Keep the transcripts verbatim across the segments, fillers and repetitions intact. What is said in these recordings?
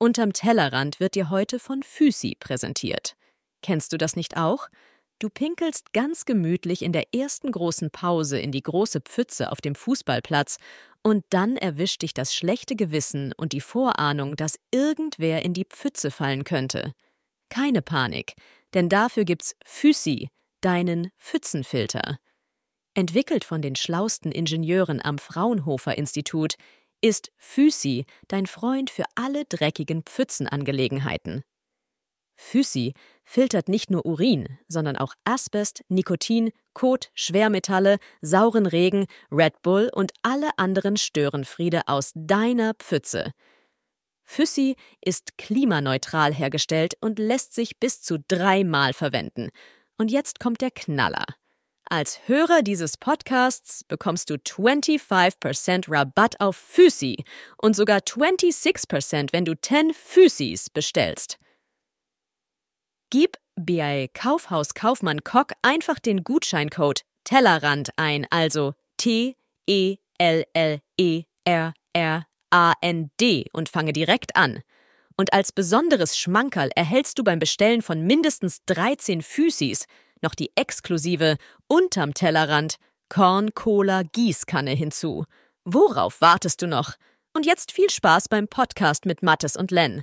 Unterm Tellerrand wird dir heute von Füsi präsentiert. Kennst du das nicht auch? Du pinkelst ganz gemütlich in der ersten großen Pause in die große Pfütze auf dem Fußballplatz und dann erwischt dich das schlechte Gewissen und die Vorahnung, dass irgendwer in die Pfütze fallen könnte. Keine Panik, denn dafür gibt's Füsi, deinen Pfützenfilter. Entwickelt von den schlausten Ingenieuren am Fraunhofer-Institut, ist Füsi dein Freund für alle dreckigen Pfützenangelegenheiten. Füsi filtert nicht nur Urin, sondern auch Asbest, Nikotin, Kot, Schwermetalle, sauren Regen, Red Bull und alle anderen Störenfriede aus deiner Pfütze. Füsi ist klimaneutral hergestellt und lässt sich bis zu dreimal verwenden. Und jetzt kommt der Knaller. Als Hörer dieses Podcasts bekommst du fünfundzwanzig Prozent Rabatt auf Füsi und sogar sechsundzwanzig Prozent, wenn du zehn Füsis bestellst. Gib bei Kaufhaus Kaufmann Kock einfach den Gutscheincode Tellerrand ein, also T E L L E R R A N D und fange direkt an. Und als besonderes Schmankerl erhältst du beim Bestellen von mindestens dreizehn Füsis noch die exklusive Unterm Tellerrand Korn-Cola-Gießkanne hinzu. Worauf wartest du noch? Und jetzt viel Spaß beim Podcast mit Mattes und Len.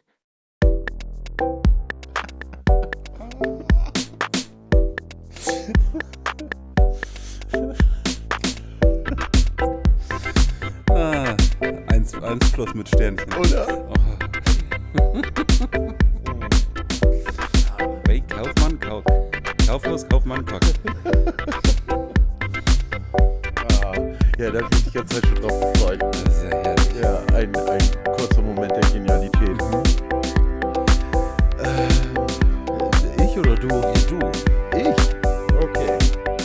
Ah, eins, eins plus mit Sternchen. Oder? Oh. Hey, Kaufmann, Kauf. Kaufhaus, Kaufmann, Kock. Ah, ja, da habe ich mich die ganze Zeit schon drauf gefreut. Das ist ja herrlich. Ja, ein, ein kurzer Moment der Genialität. Mhm. Äh, ich oder du? Du. Ich? Okay.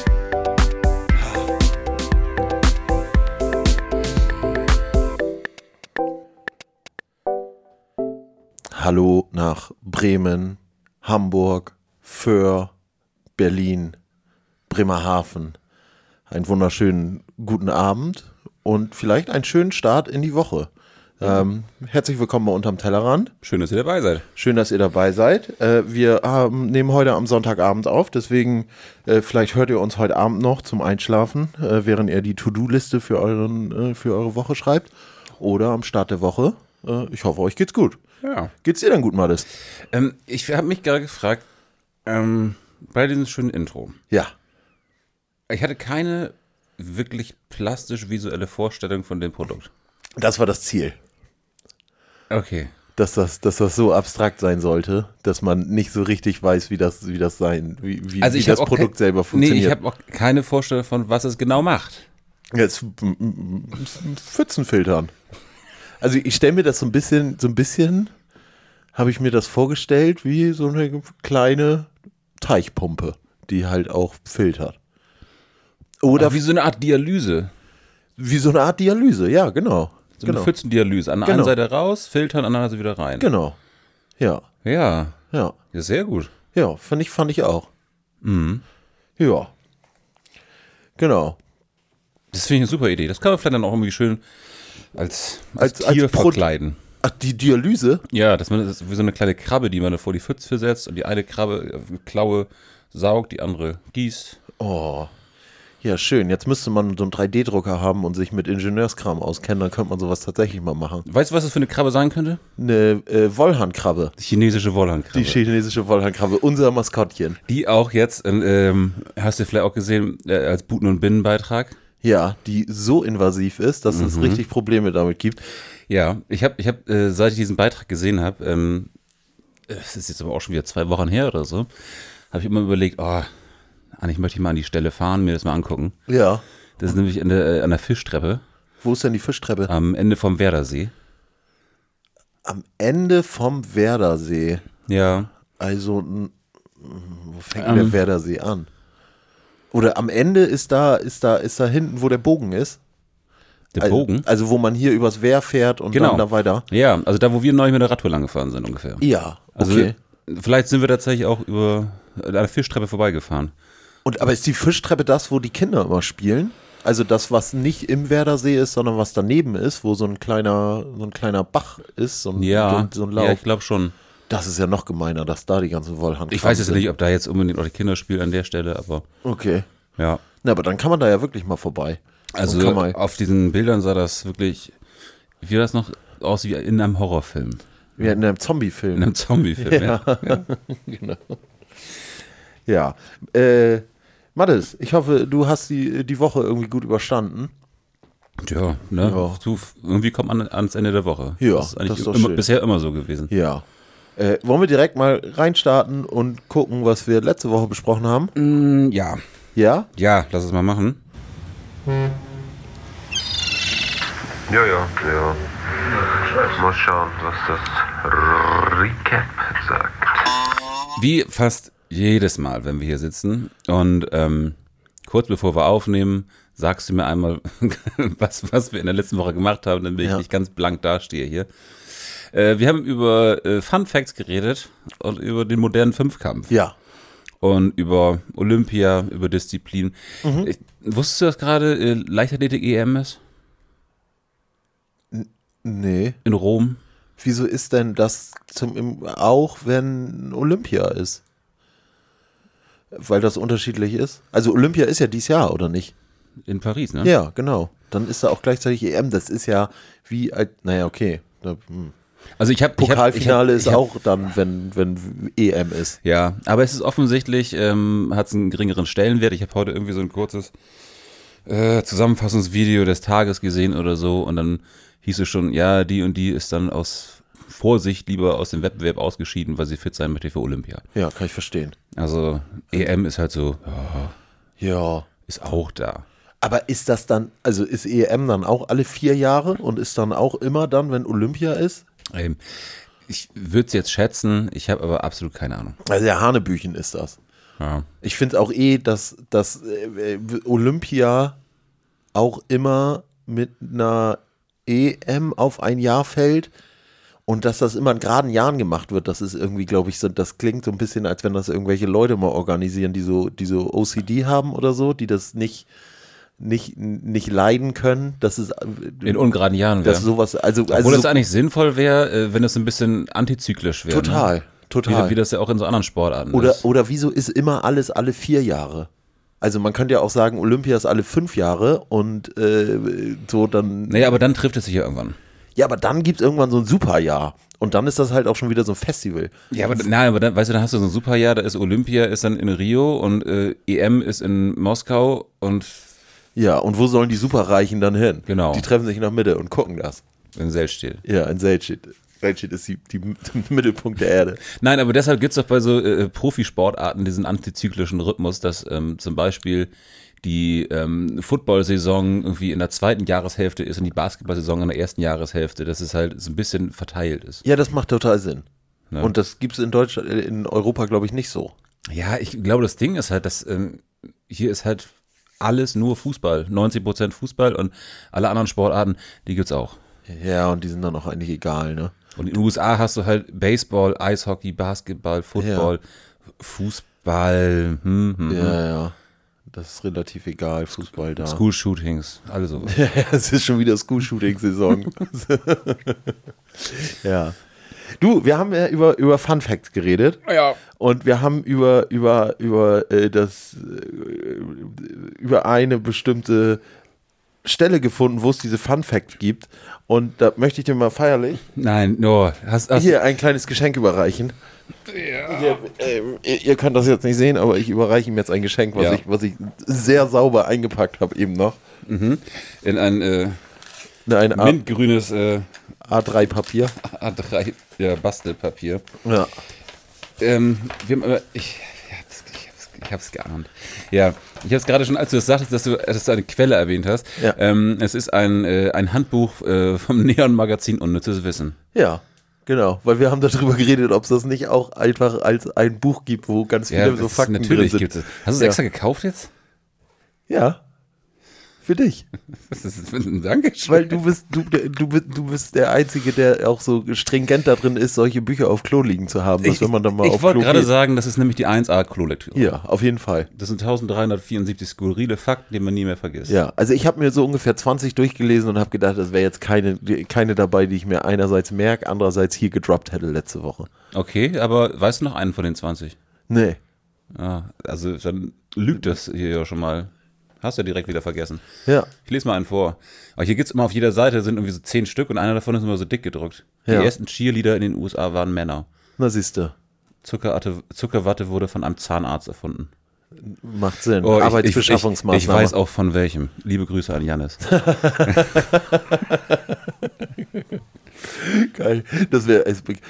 Hallo nach Bremen, Hamburg, Föhr, Berlin, Bremerhaven. Einen wunderschönen guten Abend und vielleicht einen schönen Start in die Woche. Ähm, herzlich willkommen bei Unterm Tellerrand. Schön, dass ihr dabei seid. Schön, dass ihr dabei seid. Äh, wir ähm, nehmen heute am Sonntagabend auf, deswegen äh, vielleicht hört ihr uns heute Abend noch zum Einschlafen, äh, während ihr die To-Do-Liste für, euren, äh, für eure Woche schreibt oder am Start der Woche. Äh, ich hoffe, euch geht's gut. Ja. Geht's dir denn gut, Mattes? Ähm, ich habe mich gerade gefragt, ähm, bei diesem schönen Intro. Ja. Ich hatte keine wirklich plastisch-visuelle Vorstellung von dem Produkt. Das war das Ziel. Okay. Dass das, dass das so abstrakt sein sollte, dass man nicht so richtig weiß, wie das, wie das sein, wie, wie, Also wie ich das hab auch Produkt ke- selber Nee, funktioniert. ich habe auch keine Vorstellung von, was es genau macht. Jetzt Pfützenfiltern. Also ich stelle mir das so ein bisschen, so ein bisschen habe ich mir das vorgestellt wie so eine kleine Teichpumpe, die halt auch filtert. Oder Ach, wie so eine Art Dialyse. wie so eine Art Dialyse, ja, genau. So genau. eine Pfützendialyse. An der Genau. einen Seite raus, filtern, an der anderen Seite wieder rein. Genau. Ja, Ja, ja, ja, sehr gut. ja, fand ich, fand ich auch. Mhm. Ja. Genau. Das finde ich eine super Idee. Das kann man vielleicht dann auch irgendwie schön als, als, Als- Tier als Pro- verkleiden. Ach, die Dialyse? Ja, dass man das ist wie so eine kleine Krabbe, die man da vor die Pfütze setzt und die eine Krabbe, äh, Klaue saugt, die andere gießt. Oh. Ja, schön. Jetzt müsste man so einen drei D Drucker haben und sich mit Ingenieurskram auskennen, dann könnte man sowas tatsächlich mal machen. Weißt du, was das für eine Krabbe sein könnte? Eine äh, Wollhandkrabbe. Die chinesische Wollhandkrabbe. Die chinesische Wollhandkrabbe, unser Maskottchen. Die auch jetzt, ähm, hast du vielleicht auch gesehen, äh, als Buten- und Binnenbeitrag. Ja, die so invasiv ist, dass es richtig Probleme damit gibt. Ja, ich habe, ich hab, äh, seit ich diesen Beitrag gesehen habe, ähm, es ist jetzt aber auch schon wieder zwei Wochen her oder so, habe ich immer überlegt, oh, eigentlich möchte ich mal an die Stelle fahren, mir das mal angucken. Ja. Das ist nämlich an der, äh, an der Fischtreppe Wo ist denn die Fischtreppe? am Ende vom Werdersee. Am Ende vom Werdersee. Ja, Also, n- wo fängt Ähm. der Werdersee an? Oder am Ende ist da, ist da, ist da hinten, wo der Bogen ist. der Also- Bogen. Also, wo man hier übers Wehr fährt und Genau. dann da weiter. Ja, also da, wo wir neulich mit der Radtour lang gefahren sind ungefähr. Ja, Also okay. vielleicht sind wir tatsächlich auch über an der Fischtreppe vorbeigefahren. Und aber ist die Fischtreppe das, wo die Kinder immer spielen? also das, was nicht im Werdersee ist, sondern was daneben ist, wo so ein kleiner, so ein kleiner Bach ist, so ein, Ja, so ein Lauf. ja ich glaube schon. Das ist ja noch gemeiner, dass da die ganzen Wollhandschuhe Ich weiß jetzt sind. nicht, ob da jetzt unbedingt auch die Kinder spielen an der Stelle, aber Okay. ja. Na, aber dann kann man da ja wirklich mal vorbei. Also Und kann man, auf diesen Bildern sah das wirklich, wie das noch aus wie in einem Horrorfilm. wie in einem Zombie-Film. In einem Zombie-Film, ja. ja. Genau. Ja. Äh, Mathis, ich hoffe, du hast die, die Woche irgendwie gut überstanden. Ja, ne? Ja. Du, irgendwie kommt man ans Ende der Woche. Ja, das ist eigentlich das ist doch immer, schön. bisher immer so gewesen. Ja. Äh, wollen wir direkt mal reinstarten und gucken, was wir letzte Woche besprochen haben? Mm, ja. Ja? Ja, lass es mal machen. Ja, ja, ja. Mal schauen, was das Recap sagt. Wie fast jedes Mal, wenn wir hier sitzen und ähm, kurz bevor wir aufnehmen, sagst du mir einmal, was, was wir in der letzten Woche gemacht haben, damit ich Ja. nicht ganz blank dastehe hier. Äh, wir haben über äh, Fun Facts geredet und über den modernen Fünfkampf Ja. und über Olympia, über Disziplin. Mhm. Ich, wusstest du, dass gerade äh, Leichtathletik-E M ist? Nee. In Rom? Wieso ist denn das zum, im, auch, wenn Olympia ist? Weil das unterschiedlich ist? Also Olympia ist ja dieses Jahr, oder nicht? In Paris, ne? Ja, genau. Dann ist da auch gleichzeitig E M. Das ist ja wie, als- naja, okay. Da, hm. Also ich habe Pokalfinale ich hab, ich ist hab, auch dann, wenn, wenn E M ist. Ja, aber es ist offensichtlich, ähm, hat es einen geringeren Stellenwert. Ich habe heute irgendwie so ein kurzes äh, Zusammenfassungsvideo des Tages gesehen oder so und dann hieß es schon, ja, die und die ist dann aus Vorsicht lieber aus dem Wettbewerb ausgeschieden, weil sie fit sein möchte für Olympia. Ja, kann ich verstehen. Also E M ist halt so, ja, Ja. ist auch da. Aber ist das dann, also ist E M dann auch alle vier Jahre und ist dann auch immer dann, wenn Olympia ist? Ähm, ich würde es jetzt schätzen, ich habe aber absolut keine Ahnung. Also der Hanebüchen ist das. Ja. Ich finde auch eh, dass, dass äh, Olympia auch immer mit einer E M auf ein Jahr fällt und dass das immer in geraden Jahren gemacht wird. Das ist irgendwie, glaube ich, so, das klingt so ein bisschen, als wenn das irgendwelche Leute mal organisieren, die so, die so O C D haben oder so, die das nicht, nicht, nicht leiden können. Das ist In ungeraden Jahren wäre. das sowas, also, Obwohl also das so, eigentlich sinnvoll wäre, äh, wenn es ein bisschen antizyklisch wäre. total, Ne? total. Wie, wie das ja auch in so anderen Sportarten Oder, ist. oder wieso ist immer alles alle vier Jahre? Also man könnte ja auch sagen, Olympia ist alle fünf Jahre und äh, so dann. Naja, aber dann trifft es sich ja irgendwann. Ja, aber dann gibt es irgendwann so ein Superjahr. Und dann ist das halt auch schon wieder so ein Festival. Ja, aber nein, aber dann, weißt du, dann hast du so ein Superjahr, da ist Olympia, ist dann in Rio und äh, E M ist in Moskau und Ja, und wo sollen die Superreichen dann hin? Genau. Die treffen sich in der Mitte und gucken das. in Selstedt. Ja, in Selchit. Selchit ist die, die, der Mittelpunkt der Erde. Nein, aber deshalb gibt es doch bei so äh, Profisportarten diesen antizyklischen Rhythmus, dass ähm, zum Beispiel die ähm, Football-Saison irgendwie in der zweiten Jahreshälfte ist und die Basketball-Saison in der ersten Jahreshälfte, dass es halt so ein bisschen verteilt ist. Ja, das macht total Sinn. Ja. Und das gibt es in Deutschland, in Europa, glaube ich, nicht so. Ja, ich glaube, das Ding ist halt, dass ähm, hier ist halt alles nur Fußball, neunzig Prozent Fußball und alle anderen Sportarten, die gibt's auch. Ja, und die sind dann auch eigentlich egal, ne? Und in den U S A hast du halt Baseball, Eishockey, Basketball, Football, Fußball, hm, hm, Ja, ja. Das ist relativ egal, Fußball da. School-Shootings, alles sowas. Es ist schon wieder School-Shooting-Saison. Ja. Du, wir haben ja über, über Fun Facts geredet. Ja. Und wir haben über, über, über, äh, das, äh, über eine bestimmte Stelle gefunden, wo es diese Fun Facts gibt. Und da möchte ich dir mal feierlich Nein, no, hast, hast hier ein kleines Geschenk überreichen. Ja. Hier, ähm, ihr, ihr könnt das jetzt nicht sehen, aber ich überreiche ihm jetzt ein Geschenk, was, Ja. ich, was ich sehr sauber eingepackt habe eben noch. in ein äh, Ein A- mintgrünes äh, A drei Papier. A drei ja, Bastelpapier. Ja. Ähm, wir haben aber, ich, ich hab's, ich hab's, ich hab's geahnt. Ja, ich hab's gerade schon, als du das sagtest, dass du, dass du eine Quelle erwähnt hast. Ja. Ähm, es ist ein, äh, ein Handbuch äh, vom Neon-Magazin Unnützes Wissen. Ja, genau. Weil wir haben darüber geredet, ob es das nicht auch einfach als ein Buch gibt, wo ganz viele so das- Fakten natürlich drin gibt sind. es. Hast du es Ja. extra gekauft jetzt? Ja. Für dich. Was ist das für ein Dankeschön? Weil du bist, du, du, bist, du bist der Einzige, der auch so stringent da drin ist, solche Bücher auf Klo liegen zu haben, dass Ich, wenn man dann mal ich auf wollte Klo gerade geht. sagen, das ist nämlich die eins A Klolektüre. Ja, auf jeden Fall. Das sind dreizehnhundertvierundsiebzig skurrile Fakten, die man nie mehr vergisst. Ja, also ich habe mir so ungefähr zwanzig durchgelesen und habe gedacht, das wäre jetzt keine, keine dabei, die ich mir einerseits merke, andererseits hier gedroppt hätte letzte Woche. Okay, aber weißt du noch einen von den zwanzig? Nee. Ah, also dann lügt das hier ja schon mal. Hast du ja direkt wieder vergessen. Ja. Ich lese mal einen vor. Aber hier gibt es immer auf jeder Seite, sind irgendwie so zehn Stück und einer davon ist immer so dick gedruckt. Die Ja. ersten Cheerleader in den U S A waren Männer. Na siehst du. Zuckerwatte, Zuckerwatte wurde von einem Zahnarzt erfunden. Macht Sinn. Oh, ich- Arbeitsbeschaffungsmaßnahme. Ich, ich, ich weiß auch von welchem. Liebe Grüße an Jannis. Geil. Das wäre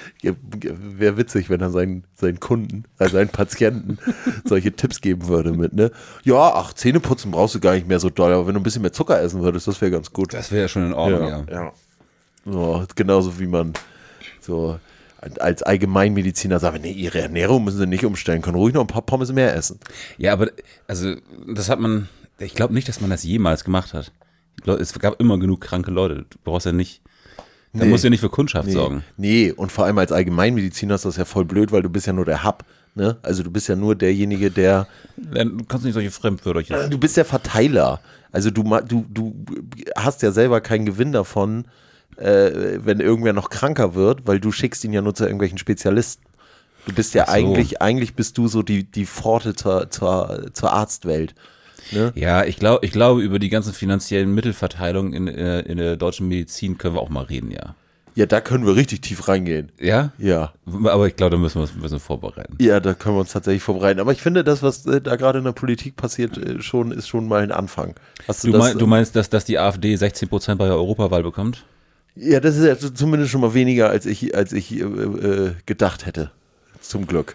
wär witzig, wenn er seinen, seinen Kunden, also seinen Patienten solche Tipps geben würde mit, ne? Ja, ach, Zähneputzen brauchst du gar nicht mehr so doll, aber wenn du ein bisschen mehr Zucker essen würdest, das wäre ganz gut. Das wäre ja schon in Ordnung, ja. ja. So, genauso wie man so als Allgemeinmediziner sagt, nee, ihre Ernährung müssen sie nicht umstellen, können ruhig noch ein paar Pommes mehr essen. Ja, aber also das hat man, ich glaube nicht, dass man das jemals gemacht hat. Ich glaub, es gab immer genug kranke Leute. Du brauchst ja nicht, da Nee. musst du ja nicht für Kundschaft Nee, sorgen. nee, und vor allem als Allgemeinmediziner ist das ja voll blöd, weil du bist ja nur der Hub, ne? Also du bist ja nur derjenige, der Du kannst nicht solche Fremdwörter. Du bist der Verteiler. Also du, ma- du, du hast ja selber keinen Gewinn davon, äh, wenn irgendwer noch kranker wird, weil du schickst ihn ja nur zu irgendwelchen Spezialisten. Du bist ja Ach so. eigentlich, eigentlich bist du so die, die Pforte zur, zur, zur Arztwelt. Ne? Ja, ich glaube, ich glaube, über die ganzen finanziellen Mittelverteilungen in, äh, in der deutschen Medizin können wir auch mal reden, ja. Ja, da können wir richtig tief reingehen. Ja? Ja. Aber ich glaube, da müssen wir uns ein bisschen vorbereiten. Ja, da können wir uns tatsächlich vorbereiten. Aber ich finde, das, was äh, da gerade in der Politik passiert, äh, schon, ist schon mal ein Anfang. Hast du Du, das, mein, du meinst, dass, dass die AfD sechzehn Prozent bei der Europawahl bekommt? Ja, das ist ja zumindest schon mal weniger, als ich, als ich äh, äh, gedacht hätte. Zum Glück.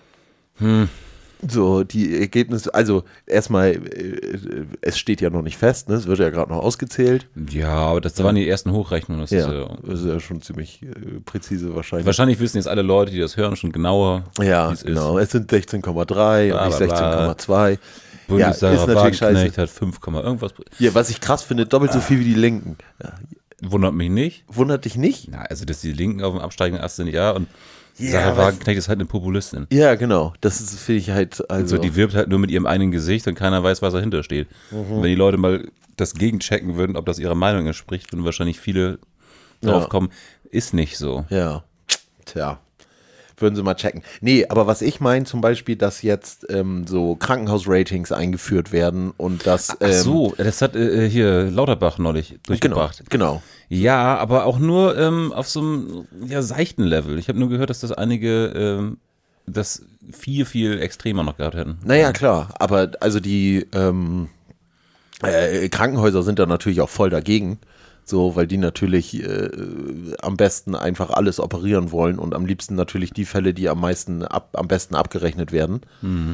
Hm. So, die Ergebnisse, also erstmal, äh, es steht ja noch nicht fest, ne? Es wird ja gerade noch ausgezählt. Ja, aber das waren die ersten Hochrechnungen. Das ist, Ja, äh, das ist ja schon ziemlich äh, präzise wahrscheinlich. wahrscheinlich wissen jetzt alle Leute, die das hören, schon genauer, Ja, wie es genau. ist. Es sind sechzehn Komma drei und Bla, nicht bla, bla. sechzehn Komma zwei. Bundesrat ja, ist natürlich Wagenknecht scheiße. hat fünf, irgendwas. Ja, was ich krass finde, doppelt so viel wie die Linken. Ja, Wundert mich nicht. wundert dich nicht? Na, also, dass die Linken auf dem absteigenden Ast sind, ja. Und Ja, Sarah was- Wagenknecht ist halt eine Populistin. Ja, genau. Das ist, finde ich halt, also. Also, die wirbt halt nur mit ihrem eigenen Gesicht und keiner weiß, was dahinter steht. Mhm. Und wenn die Leute mal das gegenchecken würden, ob das ihrer Meinung entspricht, würden wahrscheinlich viele drauf Ja. kommen, ist nicht so. Ja, tja, würden sie mal checken. Nee, aber was ich meine zum Beispiel, dass jetzt ähm, so Krankenhausratings eingeführt werden und dass Ach ähm, so, das hat äh, hier Lauterbach neulich genau, durchgebracht. genau. Ja, aber auch nur ähm, auf so einem ja, seichten Level. Ich habe nur gehört, dass das einige ähm, das viel, viel extremer noch gehabt hätten. Naja, klar, aber also die ähm, äh, Krankenhäuser sind da natürlich auch voll dagegen. So, weil die natürlich äh, am besten einfach alles operieren wollen und am liebsten natürlich die Fälle, die am meisten ab, am besten abgerechnet werden.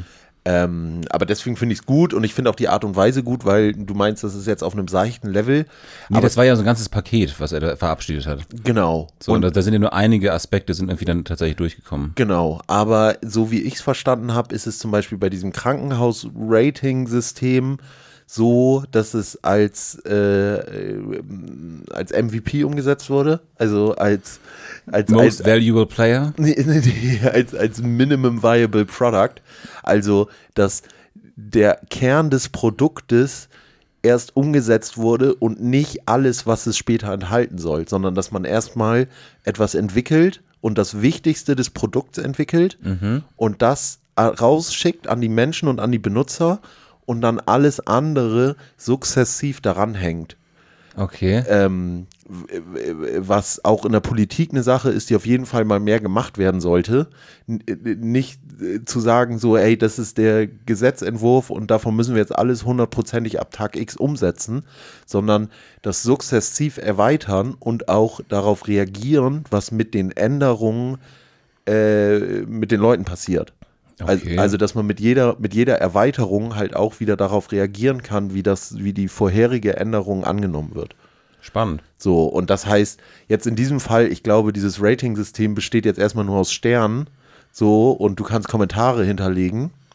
Ähm, aber deswegen finde ich es gut und ich finde auch die Art und Weise gut, weil du meinst, das ist jetzt auf einem seichten Level. Nee, aber das war ja so ein ganzes Paket, was er da verabschiedet hat. genau. So, und da, da sind ja nur einige Aspekte, sind irgendwie dann tatsächlich durchgekommen. Genau, aber so wie ich es verstanden habe, ist es zum Beispiel bei diesem Krankenhaus-Rating-System so, dass es als, äh, äh, als M V P umgesetzt wurde, also als, als, Most als, Valuable Player? nee, nee, nee, als, als Minimum Viable Product, also dass der Kern des Produktes erst umgesetzt wurde und nicht alles, was es später enthalten soll, sondern dass man erstmal etwas entwickelt und das Wichtigste des Produkts entwickelt und das rausschickt an die Menschen und an die Benutzer und dann alles andere sukzessiv daran hängt. Okay. Ähm, w- w- was auch in der Politik eine Sache ist, die auf jeden Fall mal mehr gemacht werden sollte. N- nicht äh, zu sagen so, ey, das ist der Gesetzentwurf und davon müssen wir jetzt alles hundertprozentig ab Tag X umsetzen, sondern das sukzessiv erweitern und auch darauf reagieren, was mit den Änderungen äh, mit den Leuten passiert. Also, Okay. also, dass man mit jeder, mit jeder Erweiterung halt auch wieder darauf reagieren kann, wie das, wie die vorherige Änderung angenommen wird. Spannend. So, und das heißt, jetzt in diesem Fall, ich glaube, dieses Rating-System besteht jetzt erstmal nur aus Sternen, so, und du kannst Kommentare hinterlegen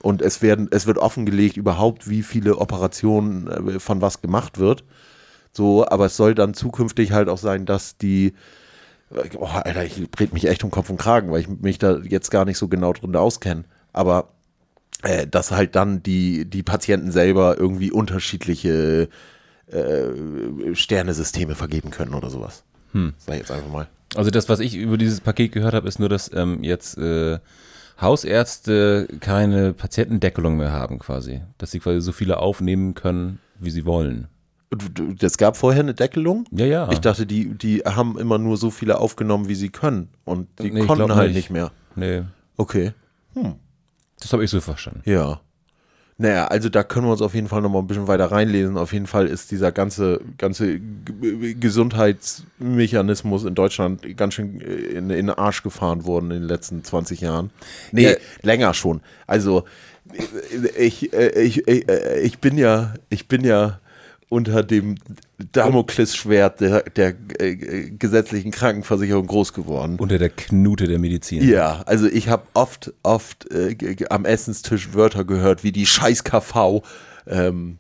Und es werden, es wird offengelegt überhaupt, wie viele Operationen äh, von was gemacht wird. So, aber es soll dann zukünftig halt auch sein, dass die, oh, Alter, ich dreht mich echt um Kopf und Kragen, weil ich mich da jetzt gar nicht so genau drin auskenne. Aber äh, dass halt dann die, die Patienten selber irgendwie unterschiedliche äh, Sternesysteme vergeben können oder sowas. Hm. Sag ich jetzt einfach mal. Also das, was ich über dieses Paket gehört habe, ist nur, dass ähm, jetzt äh, Hausärzte keine Patientendeckelung mehr haben quasi. Dass sie quasi so viele aufnehmen können, wie sie wollen. Es gab vorher eine Deckelung? Ja, ja. Ich dachte, die, die haben immer nur so viele aufgenommen, wie sie können. Und die Nee, ich konnten glaub halt nicht. nicht mehr. Nee, Okay. Hm. das habe ich so verstanden. Ja. Naja, also da können wir uns auf jeden Fall noch mal ein bisschen weiter reinlesen. Auf jeden Fall ist dieser ganze, ganze G- Gesundheitsmechanismus in Deutschland ganz schön in, in den Arsch gefahren worden in den letzten zwanzig Jahren. Nee, Ja. länger schon. Also ich, ich, ich, ich bin ja, ich bin ja unter dem Damoklesschwert der, der äh, gesetzlichen Krankenversicherung groß geworden. Unter der Knute der Medizin. Ja, also ich habe oft, oft äh, g- g- am Essenstisch Wörter gehört wie die scheiß K V. Ähm,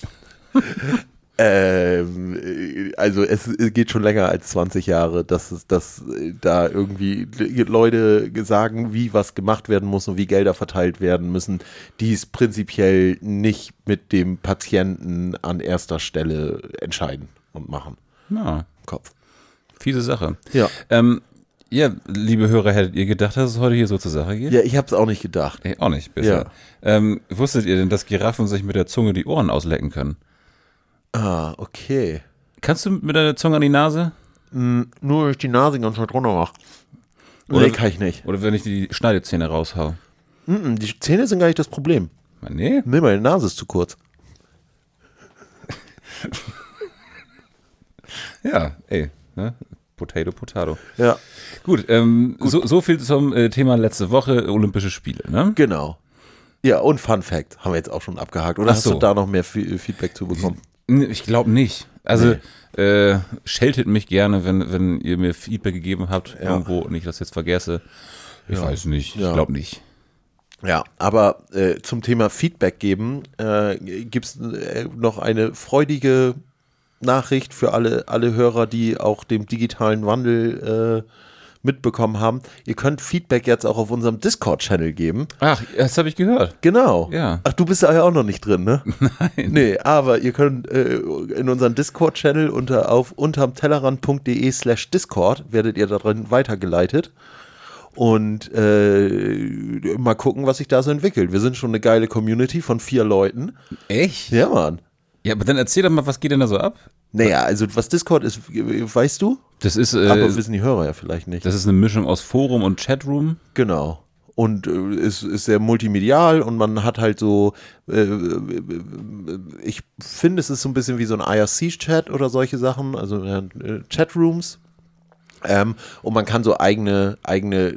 ähm, äh, also es geht schon länger als zwanzig Jahre, dass es, dass äh, da irgendwie Leute sagen, wie was gemacht werden muss und wie Gelder verteilt werden müssen, die es prinzipiell nicht mit dem Patienten an erster Stelle entscheiden und machen. Ja, Kopf. fiese Sache. Ja. Ähm, ja, liebe Hörer, hättet ihr gedacht, dass es heute hier so zur Sache geht? Ja, ich habe es auch nicht gedacht. Ich auch nicht bisher. Ähm, wusstet ihr denn, dass Giraffen sich mit der Zunge die Ohren auslecken können? Ah, okay. Kannst du mit deiner Zunge an die Nase? Mm, nur wenn ich die Nase ganz weit runter mache. Oder- Nee, kann ich nicht. Oder wenn ich die Schneidezähne raushau? Mm, die Zähne sind gar nicht das Problem. Nee. Nee, meine Nase ist zu kurz. Ja, ey. Ne? Potato, Potato. Ja, Gut, ähm, So, so viel zum äh, Thema letzte Woche, Olympische Spiele, ne? genau. Ja, und Fun Fact haben wir jetzt auch schon abgehakt. Oder Ach hast so. du da noch mehr F- Feedback zu bekommen? N- Ich glaube nicht. Also, äh, scheltet mich gerne, wenn, wenn ihr mir Feedback gegeben habt, Ja. irgendwo, und ich das jetzt vergesse. Ich Ja. weiß nicht. Ja. Ich glaube nicht. Ja, aber äh, zum Thema Feedback geben äh, gibt es äh, noch eine freudige Nachricht für alle, alle Hörer, die auch dem digitalen Wandel äh, mitbekommen haben. Ihr könnt Feedback jetzt auch auf unserem Discord-Channel geben. Ach, das habe ich gehört. Genau. Ja. Ach, du bist da ja auch noch nicht drin, ne? Nein. Nee, aber ihr könnt äh, in unseren Discord-Channel unter auf untermtellerrand.de slash Discord werdet ihr da drin weitergeleitet und äh, mal gucken, was sich da so entwickelt. Wir sind schon eine geile Community von vier Leuten. Echt? Ja, Mann. Ja, aber dann erzähl doch mal, was geht denn da so ab? Naja, also was Discord ist, weißt du? Das ist, Aber äh, wissen die Hörer ja vielleicht nicht. das ist eine Mischung aus Forum und Chatroom. Genau. Und äh, es ist sehr multimedial und man hat halt so, äh, ich finde, es ist so ein bisschen wie so ein I R C-Chat oder solche Sachen, also äh, Chatrooms. Ähm, und man kann so eigene, eigene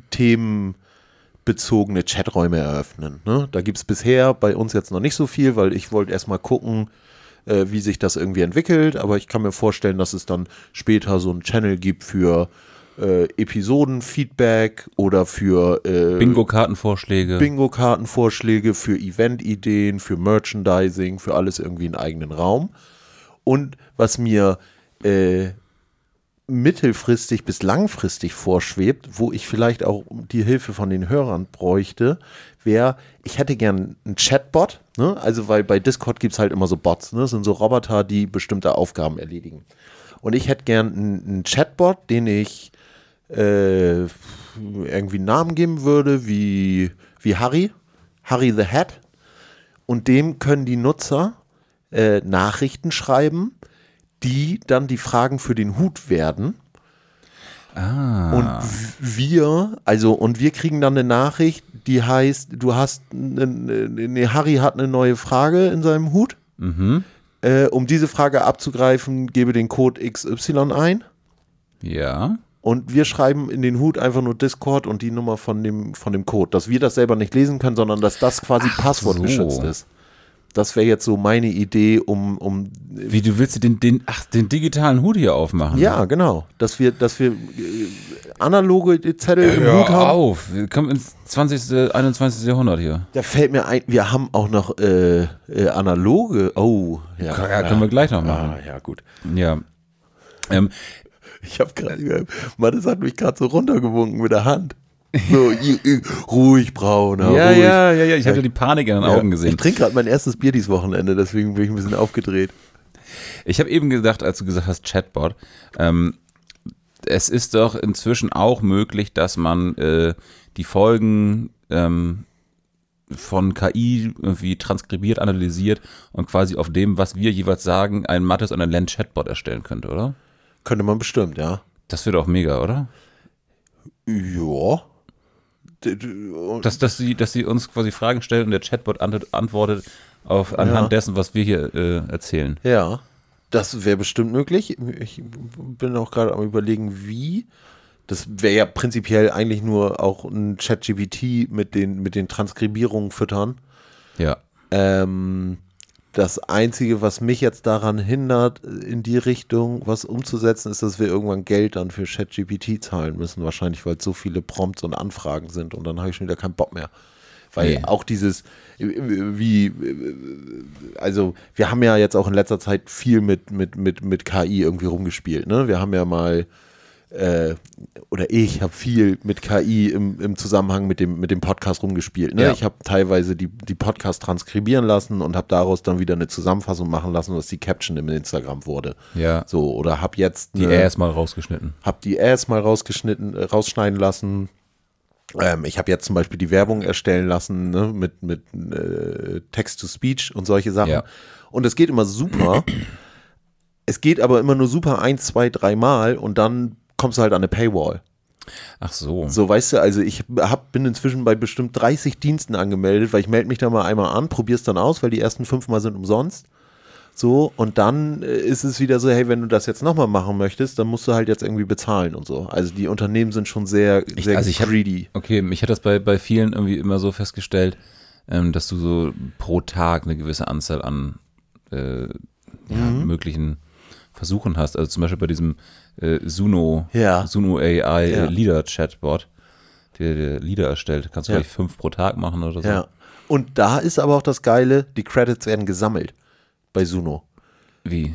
themenbezogene Chaträume eröffnen. Ne? Da gibt es bisher bei uns jetzt noch nicht so viel, weil ich wollte erstmal gucken, äh, wie sich das irgendwie entwickelt. Aber ich kann mir vorstellen, dass es dann später so einen Channel gibt für äh, Episodenfeedback oder für äh, Bingo-Kartenvorschläge. Bingo-Kartenvorschläge, für Event-Ideen, für Merchandising, für alles irgendwie einen eigenen Raum. Und was mir äh, mittelfristig bis langfristig vorschwebt, wo ich vielleicht auch die Hilfe von den Hörern bräuchte, wäre, ich hätte gern einen Chatbot, ne? Also weil bei Discord gibt es halt immer so Bots, ne? Das sind so Roboter, die bestimmte Aufgaben erledigen. Und ich hätte gern einen, einen Chatbot, den ich äh, irgendwie einen Namen geben würde, wie, wie Harry, Harry the Hat. Und dem können die Nutzer äh, Nachrichten schreiben, die dann die Fragen für den Hut werden. Ah. Und wir, also, und wir kriegen dann eine Nachricht, die heißt, du hast, ne, ne, Harry hat eine neue Frage in seinem Hut. Mhm. Äh, um diese Frage abzugreifen, gebe den Code X Y ein. Ja. Und wir schreiben in den Hut einfach nur Discord und die Nummer von dem, von dem Code, dass wir das selber nicht lesen können, sondern dass das quasi Ach passwortgeschützt so. ist. Das wäre jetzt so meine Idee, um, um Wie, du willst den, den, ach, den digitalen Hut hier aufmachen? ja, genau, dass wir, dass wir äh, analoge Zettel im Hör Hut haben. auf, wir kommen ins zwanzigste, einundzwanzigste Jahrhundert hier. Da fällt mir ein, wir haben auch noch äh, äh, analoge, oh, ja. Ja, können wir gleich noch machen. Ah, ja, gut. Ja. Ähm, Ich habe gerade, Mathis hat mich gerade so runtergewunken mit der Hand. So, i- i- ruhig, Brauner, ja, ruhig. ja, ja, ja, ich habe ja die Panik in den Ja, Augen gesehen. Ich trinke gerade mein erstes Bier dieses Wochenende, deswegen bin ich ein bisschen aufgedreht. Ich habe eben gedacht, als du gesagt hast, Chatbot, ähm, es ist doch inzwischen auch möglich, dass man äh, die Folgen ähm, von K I irgendwie transkribiert, analysiert und quasi auf dem, was wir jeweils sagen, einen Mathis und einen Len-Chatbot erstellen könnte, oder? Könnte man bestimmt, ja. Das wäre doch mega, oder? Ja. D- d- Dass, dass, sie, dass sie uns quasi Fragen stellen und der Chatbot ant- antwortet auf, anhand Ja. dessen, was wir hier äh, erzählen. Ja, das wäre bestimmt möglich. Ich bin auch gerade am Überlegen, wie. Das wäre ja prinzipiell eigentlich nur auch ein ChatGPT mit den, mit den Transkribierungen füttern. Ja. Ähm, das Einzige, was mich jetzt daran hindert, in die Richtung was umzusetzen, ist, dass wir irgendwann Geld dann für ChatGPT zahlen müssen. Wahrscheinlich, weil es so viele Prompts und Anfragen sind. Und dann habe ich schon wieder keinen Bock mehr. Weil Nee. auch dieses, wie, also wir haben ja jetzt auch in letzter Zeit viel mit, mit, mit, mit K I irgendwie rumgespielt. Ne? Wir haben ja mal, äh, oder ich habe viel mit K I im, im Zusammenhang mit dem, mit dem Podcast rumgespielt. Ne? Ja. Ich habe teilweise die, die Podcasts transkribieren lassen und habe daraus dann wieder eine Zusammenfassung machen lassen, was die Caption im Instagram wurde. Ja. So, oder habe jetzt Die eine, Äs mal rausgeschnitten. habe die Ads mal rausgeschnitten, äh, rausschneiden lassen. Ähm, ich habe jetzt zum Beispiel die Werbung erstellen lassen, ne, mit, mit äh, Text-to-Speech und solche Sachen. Ja. Und es geht immer super. Es geht aber immer nur super ein, zwei, drei Mal und dann kommst du halt an eine Paywall. Ach so. So, weißt du, also ich hab, bin inzwischen bei bestimmt dreißig Diensten angemeldet, weil ich melde mich da mal einmal an, probier's dann aus, weil die ersten fünf Mal sind umsonst. So, und dann äh, ist es wieder so, hey, wenn du das jetzt nochmal machen möchtest, dann musst du halt jetzt irgendwie bezahlen und so. Also die Unternehmen sind schon sehr, Ich- sehr also ich hab- greedy. Okay, mich hat das bei, bei vielen irgendwie immer so festgestellt, ähm, dass du so pro Tag eine gewisse Anzahl an äh, ja, möglichen Versuchen hast. Also zum Beispiel bei diesem äh, Suno, Ja. Suno A I Ja. äh, Leader Chatbot, der, der Lieder erstellt. Kannst du Ja. gleich fünf pro Tag machen oder so. Ja. Und da ist aber auch das Geile, die Credits werden gesammelt bei Suno. Wie?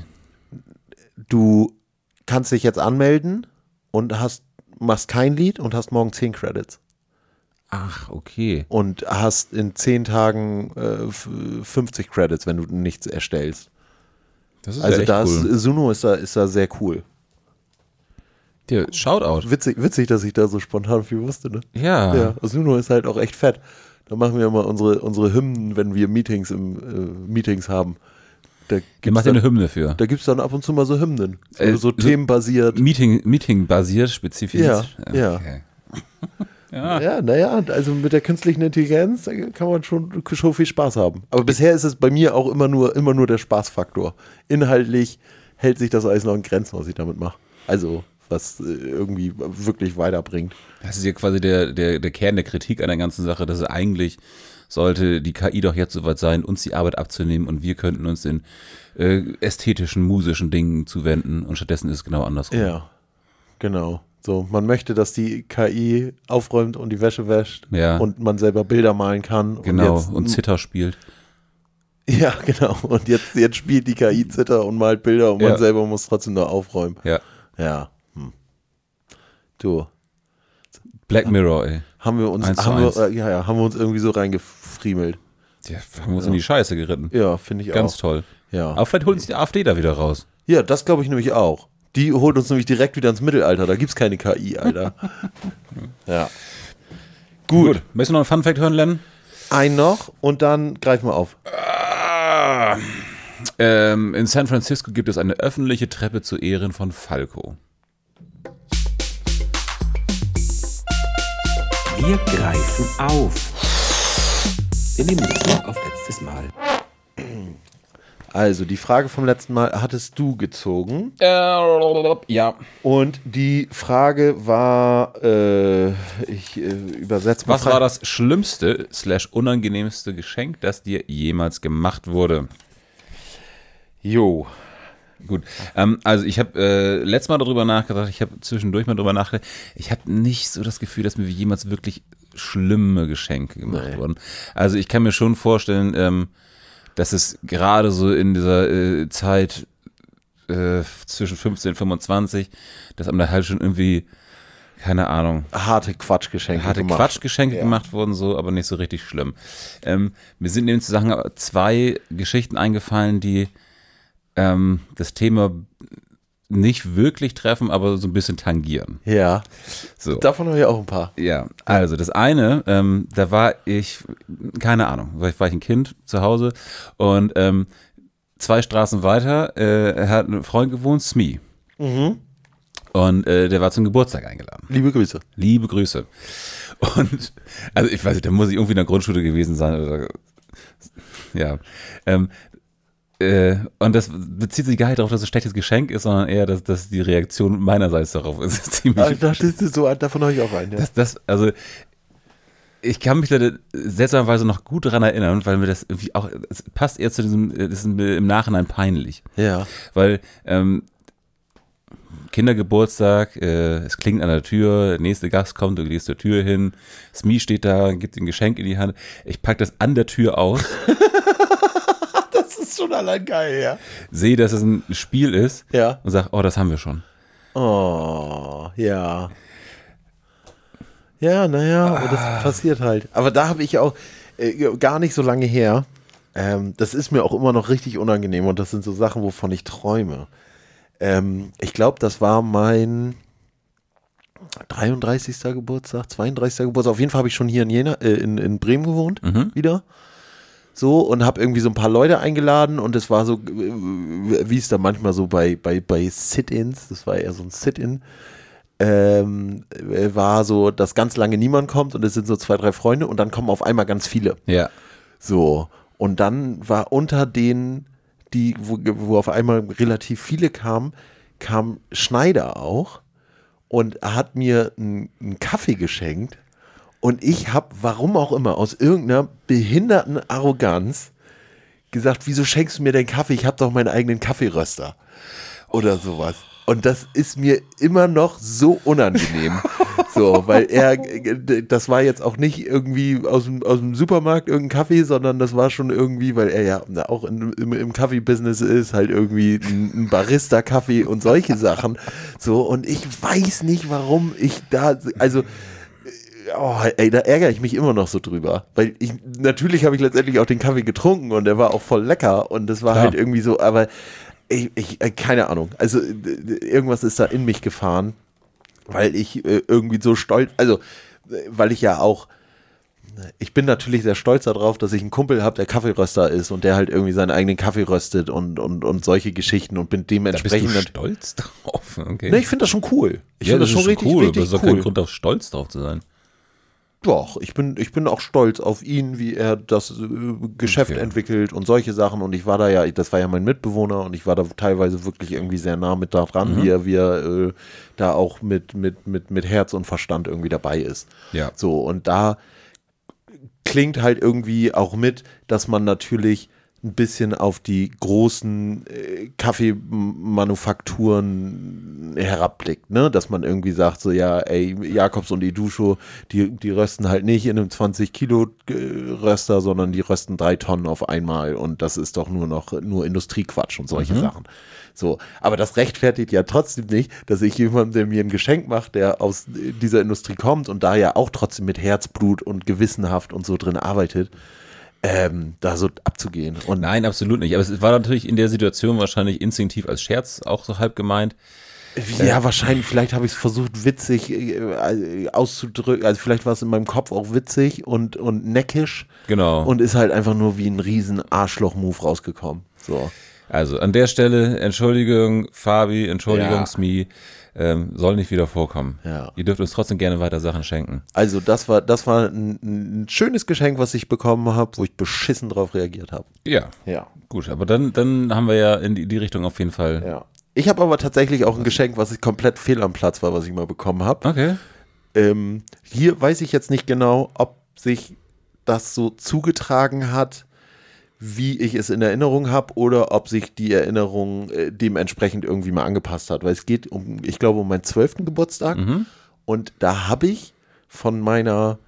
Du kannst dich jetzt anmelden und hast, machst kein Lied und hast morgen zehn Credits. Ach, okay. Und hast in zehn Tagen äh, f- fünfzig Credits, wenn du nichts erstellst. Das ist Also ja echt da cool. ist, Suno ist da, ist da sehr cool. Ja, Shoutout. Witzig, witzig, dass ich da so spontan viel wusste, ne? Ja. Ja, Suno ist halt auch echt fett. Da machen wir immer unsere, unsere Hymnen, wenn wir Meetings im äh, Meetings haben. Da Ihr gibt's macht ja eine dann, Hymne für. da gibt's dann ab und zu mal so Hymnen. So, Äh, so so- themenbasiert. Meeting, Meeting-basiert, spezifisch. Ja, ja. Okay. Ja, naja, also mit der künstlichen Intelligenz da kann man schon, schon viel Spaß haben. Aber bisher ist es bei mir auch immer nur, immer nur der Spaßfaktor. Inhaltlich hält sich das alles noch in Grenzen, was ich damit mache. Also, was äh, irgendwie wirklich weiterbringt. Das ist ja quasi der, der, der Kern der Kritik an der ganzen Sache, dass es eigentlich sollte die K I doch jetzt soweit sein, uns die Arbeit abzunehmen und wir könnten uns den äh, ästhetischen, musischen Dingen zuwenden und stattdessen ist es genau andersrum. Ja, genau. So, man möchte, dass die K I aufräumt und die Wäsche wäscht Ja. und man selber Bilder malen kann. Genau, Und, jetzt, und Zither spielt. Ja, genau. Und jetzt, jetzt spielt die K I Zither und malt Bilder und Ja. man selber muss trotzdem noch aufräumen. Ja. Ja. Hm. Du, Black Mirror, ey. haben wir uns, Eins zu haben wir, eins. äh, ja, ja, haben wir uns irgendwie so reingefriemelt. Ja, haben wir uns in die Scheiße geritten. Ja, finde ich Ganz auch. toll. Ja. Aber vielleicht holt uns die AfD da wieder raus. Ja, das glaube ich nämlich auch. Die holt uns nämlich direkt wieder ins Mittelalter. Da gibt es keine K I, Alter. Ja. Gut. Möchtest du noch einen Funfact hören, Len? Ein noch und dann greifen wir auf. Ah, ähm, in San Francisco gibt es eine öffentliche Treppe zu Ehren von Falco. Wir greifen auf. Wir nehmen Bezug auf letztes Mal. Also, die Frage vom letzten Mal hattest du gezogen. Äh, ja. Und die Frage war, äh, ich äh, übersetze mal. Was war das schlimmste slash unangenehmste Geschenk, das dir jemals gemacht wurde? Jo. Gut, ähm, also ich habe äh, letztes Mal darüber nachgedacht, ich habe zwischendurch mal darüber nachgedacht, ich habe nicht so das Gefühl, dass mir jemals wirklich schlimme Geschenke gemacht Nee. wurden. Also ich kann mir schon vorstellen, ähm, dass es gerade so in dieser äh, Zeit äh, zwischen fünfzehn und fünfundzwanzig, dass einem da halt schon irgendwie, keine Ahnung, Harte Quatschgeschenke harte gemacht. Quatschgeschenke Ja. gemacht wurden, so, aber nicht so richtig schlimm. Ähm, mir sind in dem Zusammenhang zwei Geschichten eingefallen, die ähm, das Thema nicht wirklich treffen, aber so ein bisschen tangieren. Ja, So. davon habe ich auch ein paar. Ja, also das eine, ähm, da war ich, keine Ahnung, war ich, war ich ein Kind zu Hause und ähm, zwei Straßen weiter äh, hat ein Freund gewohnt, Smee. Mhm. Und äh, der war zum Geburtstag eingeladen. Liebe Grüße. Liebe Grüße. Und, also ich weiß nicht, da muss ich irgendwie in der Grundschule gewesen sein. Oder, ja. Ähm, äh, und das bezieht sich gar nicht darauf, dass es ein schlechtes Geschenk ist, sondern eher, dass, dass die Reaktion meinerseits darauf ist. Ziemlich, Ah, das ist so, davon habe ich auch einen. Ja. das, das, also ich kann mich da seltsamerweise noch gut daran erinnern, weil mir das irgendwie auch, es passt eher zu diesem, das ist im Nachhinein peinlich. Ja. Weil ähm, Kindergeburtstag, äh, es klingt an der Tür, der nächste Gast kommt, du gehst zur Tür hin, Smee steht da, gibt ein Geschenk in die Hand, ich pack das an der Tür aus, Das ist schon allein geil, ja. sehe, dass es ein Spiel ist Ja. und sag, oh, das haben wir schon. Oh, ja. Ja, naja, aber das passiert halt. Aber da habe ich auch äh, gar nicht so lange her, ähm, das ist mir auch immer noch richtig unangenehm und das sind so Sachen, wovon ich träume. Ähm, ich glaube, das war mein dreiunddreißigsten Geburtstag, zweiunddreißigsten Geburtstag. Auf jeden Fall habe ich schon hier in, Jena, äh, in, in Bremen gewohnt, Mhm. wieder. So, und habe irgendwie so ein paar Leute eingeladen und es war so, äh, wie es da manchmal so bei, bei, bei Sit-Ins, das war eher so ein Sit-In, ähm, äh, war so, dass ganz lange niemand kommt und es sind so zwei, drei Freunde und dann kommen auf einmal ganz viele. Ja. So, und dann war unter denen, die, wo, wo auf einmal relativ viele kamen, kam Schneider auch und hat mir einen, einen Kaffee geschenkt. Und ich habe, warum auch immer, aus irgendeiner behinderten Arroganz gesagt, wieso schenkst du mir den Kaffee? Ich habe doch meinen eigenen Kaffeeröster oder sowas. Und das ist mir immer noch so unangenehm. So, weil er, das war jetzt auch nicht irgendwie aus dem, aus dem Supermarkt irgendein Kaffee, sondern das war schon irgendwie, weil er ja auch in, im, im Kaffee-Business ist, halt irgendwie ein, ein Barista-Kaffee und solche Sachen. So, und ich weiß nicht, warum ich da, also, oh, ey, da ärgere ich mich immer noch so drüber. Weil ich, natürlich habe ich letztendlich auch den Kaffee getrunken und der war auch voll lecker und das war Klar. halt irgendwie so, aber ich, ich, äh, keine Ahnung. Also äh, irgendwas ist da in mich gefahren, weil ich äh, irgendwie so stolz, also äh, weil ich ja auch, ich bin natürlich sehr stolz darauf, dass ich einen Kumpel habe, der Kaffeeröster ist und der halt irgendwie seinen eigenen Kaffee röstet und, und, und solche Geschichten und bin Da bist dementsprechend. du stolz drauf. Okay. Ne, ich finde das schon cool. Ich ja, finde das schon richtig, cool, aber richtig das ist doch cool. kein Grund, auch stolz drauf zu sein. Doch, ich bin, ich bin auch stolz auf ihn, wie er das äh, Geschäft Okay. entwickelt und solche Sachen. Und ich war da ja, das war ja mein Mitbewohner und ich war da teilweise wirklich irgendwie sehr nah mit da dran, Mhm. wie er, wie er äh, da auch mit, mit, mit, mit Herz und Verstand irgendwie dabei ist. Ja. So, und da klingt halt irgendwie auch mit, dass man natürlich ein bisschen auf die großen äh, Kaffeemanufakturen herabblickt, ne? Dass man irgendwie sagt, so ja, ey, Jakobs und Edusho, die, die rösten halt nicht in einem zwanzig Kilo Röster, sondern die rösten drei Tonnen auf einmal und das ist doch nur noch nur Industriequatsch und solche Mhm. Sachen. So, aber das rechtfertigt ja trotzdem nicht, dass ich jemandem, der mir ein Geschenk macht, der aus dieser Industrie kommt und da ja auch trotzdem mit Herzblut und gewissenhaft und so drin arbeitet, ähm, da so abzugehen. Und Nein, absolut nicht. Aber es war natürlich in der Situation wahrscheinlich instinktiv als Scherz auch so halb gemeint. ja, wahrscheinlich, vielleicht habe ich es versucht, witzig äh, auszudrücken. Also vielleicht war es in meinem Kopf auch witzig und, und neckisch Genau. und ist halt einfach nur wie ein riesen Arschloch-Move rausgekommen. So. Also an der Stelle, Entschuldigung, Fabi, Entschuldigung, Ja. Smi, ähm, soll nicht wieder vorkommen. Ja. Ihr dürft uns trotzdem gerne weiter Sachen schenken. Also das war, das war ein, ein schönes Geschenk, was ich bekommen habe, wo ich beschissen drauf reagiert habe. Ja, Ja. gut, aber dann, dann haben wir ja in die, die Richtung auf jeden Fall. Ja. Ich habe aber tatsächlich auch ein Geschenk, was ich komplett fehl am Platz war, was ich mal bekommen habe. Okay. Ähm, hier weiß ich jetzt nicht genau, ob sich das so zugetragen hat, wie ich es in Erinnerung habe, oder ob sich die Erinnerung äh, dementsprechend irgendwie mal angepasst hat. Weil es geht um, ich glaube, um meinen zwölften Geburtstag. Mhm. Und da habe ich von meiner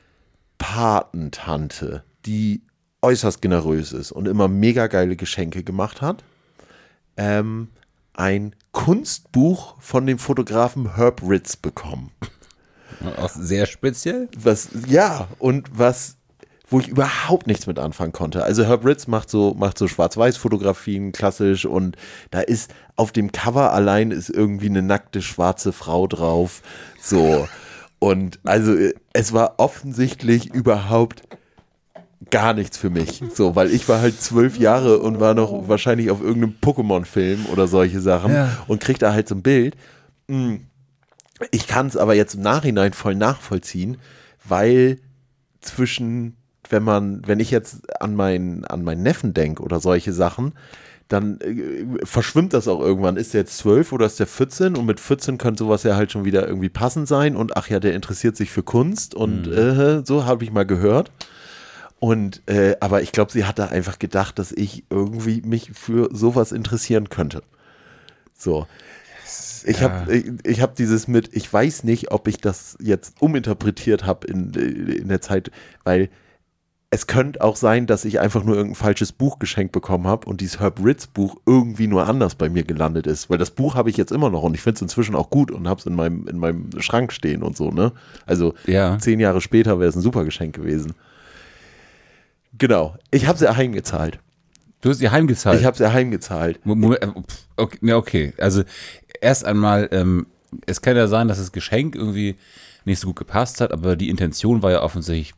Patentante, die äußerst generös ist und immer mega geile Geschenke gemacht hat, ähm, ein Kunstbuch von dem Fotografen Herb Ritts bekommen. Auch sehr speziell. Was, ja, und was, wo ich überhaupt nichts mit anfangen konnte. Also Herb Ritts macht so, macht so Schwarz-Weiß-Fotografien, klassisch, und da ist auf dem Cover allein ist irgendwie eine nackte schwarze Frau drauf. So. Und also es war offensichtlich überhaupt gar nichts für mich. So, weil ich war halt zwölf Jahre und war noch wahrscheinlich auf irgendeinem Pokémon-Film oder solche Sachen Ja. und krieg da halt so ein Bild. Ich kann es aber jetzt im Nachhinein voll nachvollziehen, weil zwischen, wenn man, wenn ich jetzt an meinen, an meinen Neffen denke oder solche Sachen, dann äh, verschwimmt das auch irgendwann. Ist der jetzt zwölf oder ist der vierzehn? Und mit vierzehn könnte sowas ja halt schon wieder irgendwie passend sein. Und ach ja, der interessiert sich für Kunst und Mhm. äh, so habe ich mal gehört. Und, äh, aber ich glaube, sie hat da einfach gedacht, dass ich irgendwie mich für sowas interessieren könnte. So. Ich Ja. habe ich, ich hab dieses mit, ich weiß nicht, ob ich das jetzt uminterpretiert habe in, in der Zeit, weil es könnte auch sein, dass ich einfach nur irgendein falsches Buch geschenkt bekommen habe und dieses Herb Ritts Buch irgendwie nur anders bei mir gelandet ist. Weil das Buch habe ich jetzt immer noch und ich finde es inzwischen auch gut und habe es in meinem, in meinem Schrank stehen und so, ne? Also Ja. zehn Jahre später wäre es ein super Geschenk gewesen. Genau. Ich habe sie heimgezahlt. Du hast ihr heimgezahlt. Ich habe sie heimgezahlt. Mo- Moment, äh, pf, okay, ja, okay. Also erst einmal, ähm, es kann ja sein, dass das Geschenk irgendwie nicht so gut gepasst hat, aber die Intention war ja offensichtlich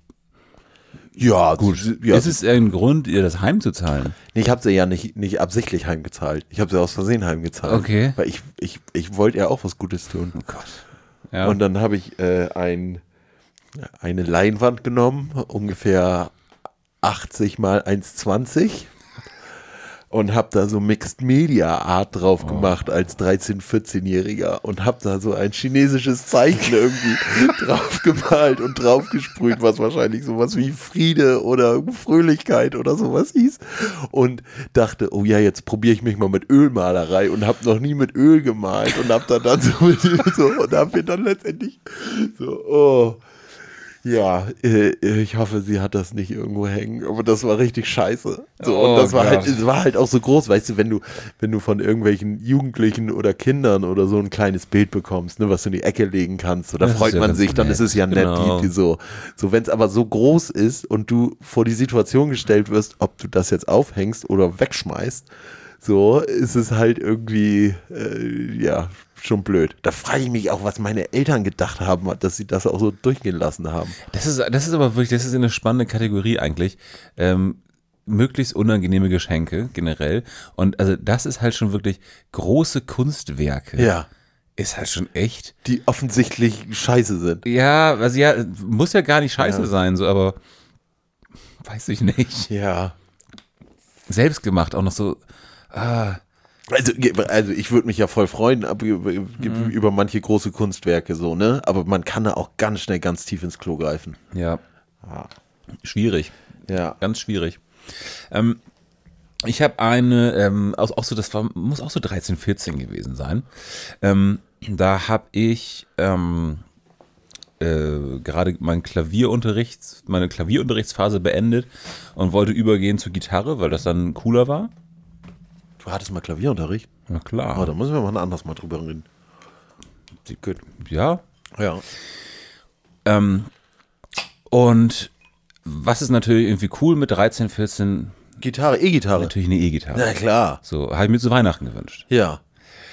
Ja, gut. Ja, Ist es ein Grund, ihr das heimzuzahlen? Nee, ich habe sie ja nicht, nicht absichtlich heimgezahlt. Ich habe sie aus Versehen heimgezahlt. Okay. Weil ich, ich, ich wollte ja auch was Gutes tun. Oh Gott. Ja. Und dann habe ich äh, ein, eine Leinwand genommen, ungefähr achtzig mal eins zwanzig, und habe da so Mixed Media Art drauf gemacht als dreizehn-, vierzehnjähriger und habe da so ein chinesisches Zeichen irgendwie drauf gemalt und drauf gesprüht, was wahrscheinlich sowas wie Friede oder Fröhlichkeit oder sowas hieß, und dachte, oh ja, jetzt probiere ich mich mal mit Ölmalerei und habe noch nie mit Öl gemalt und habe da dann so, so und habe mir dann letztendlich so, oh, ja, äh, ich hoffe, sie hat das nicht irgendwo hängen, aber das war richtig scheiße. So, Oh und das war Gott. halt, es war halt auch so groß, weißt du, wenn du, wenn du von irgendwelchen Jugendlichen oder Kindern oder so ein kleines Bild bekommst, ne, was du in die Ecke legen kannst, so, da Das ist freut ja man ganz sich, dann nett, ist es ja nett, genau. die, die so. So, wenn es aber so groß ist und du vor die Situation gestellt wirst, ob du das jetzt aufhängst oder wegschmeißt, so, ist es halt irgendwie, äh, ja, schon blöd. Da frage ich mich auch, was meine Eltern gedacht haben, dass sie das auch so durchgehen lassen haben. Das ist, das ist aber wirklich, das ist eine spannende Kategorie eigentlich. Ähm, möglichst unangenehme Geschenke generell. Und also das ist halt schon wirklich große Kunstwerke. Ja. Ist halt schon echt. Die offensichtlich scheiße sind. Ja, also ja, muss ja gar nicht scheiße Ja. sein, so, aber weiß ich nicht. Ja. Selbst gemacht, auch noch so. Ah, Also, also ich würde mich ja voll freuen ab, über, Mhm. über manche große Kunstwerke so, ne? Aber man kann da auch ganz schnell ganz tief ins Klo greifen. ja. Ah. Schwierig. Ja. Ganz schwierig. Ähm, ich habe eine, ähm, auch, auch so, das war, muss auch so dreizehn, vierzehn gewesen sein. Ähm, da habe ich ähm, äh, gerade meinen Klavierunterrichts, meine Klavierunterrichtsphase beendet und wollte übergehen zur Gitarre, weil das dann cooler war. Du hattest mal Klavierunterricht? Na klar. Oh, da müssen wir mal ein anderes Mal drüber reden. Gut. Ja. Ja. Ähm, und was ist natürlich irgendwie cool mit dreizehn, vierzehn? Gitarre, E-Gitarre. Natürlich eine E-Gitarre. Na klar. So, habe ich mir zu Weihnachten gewünscht. Ja.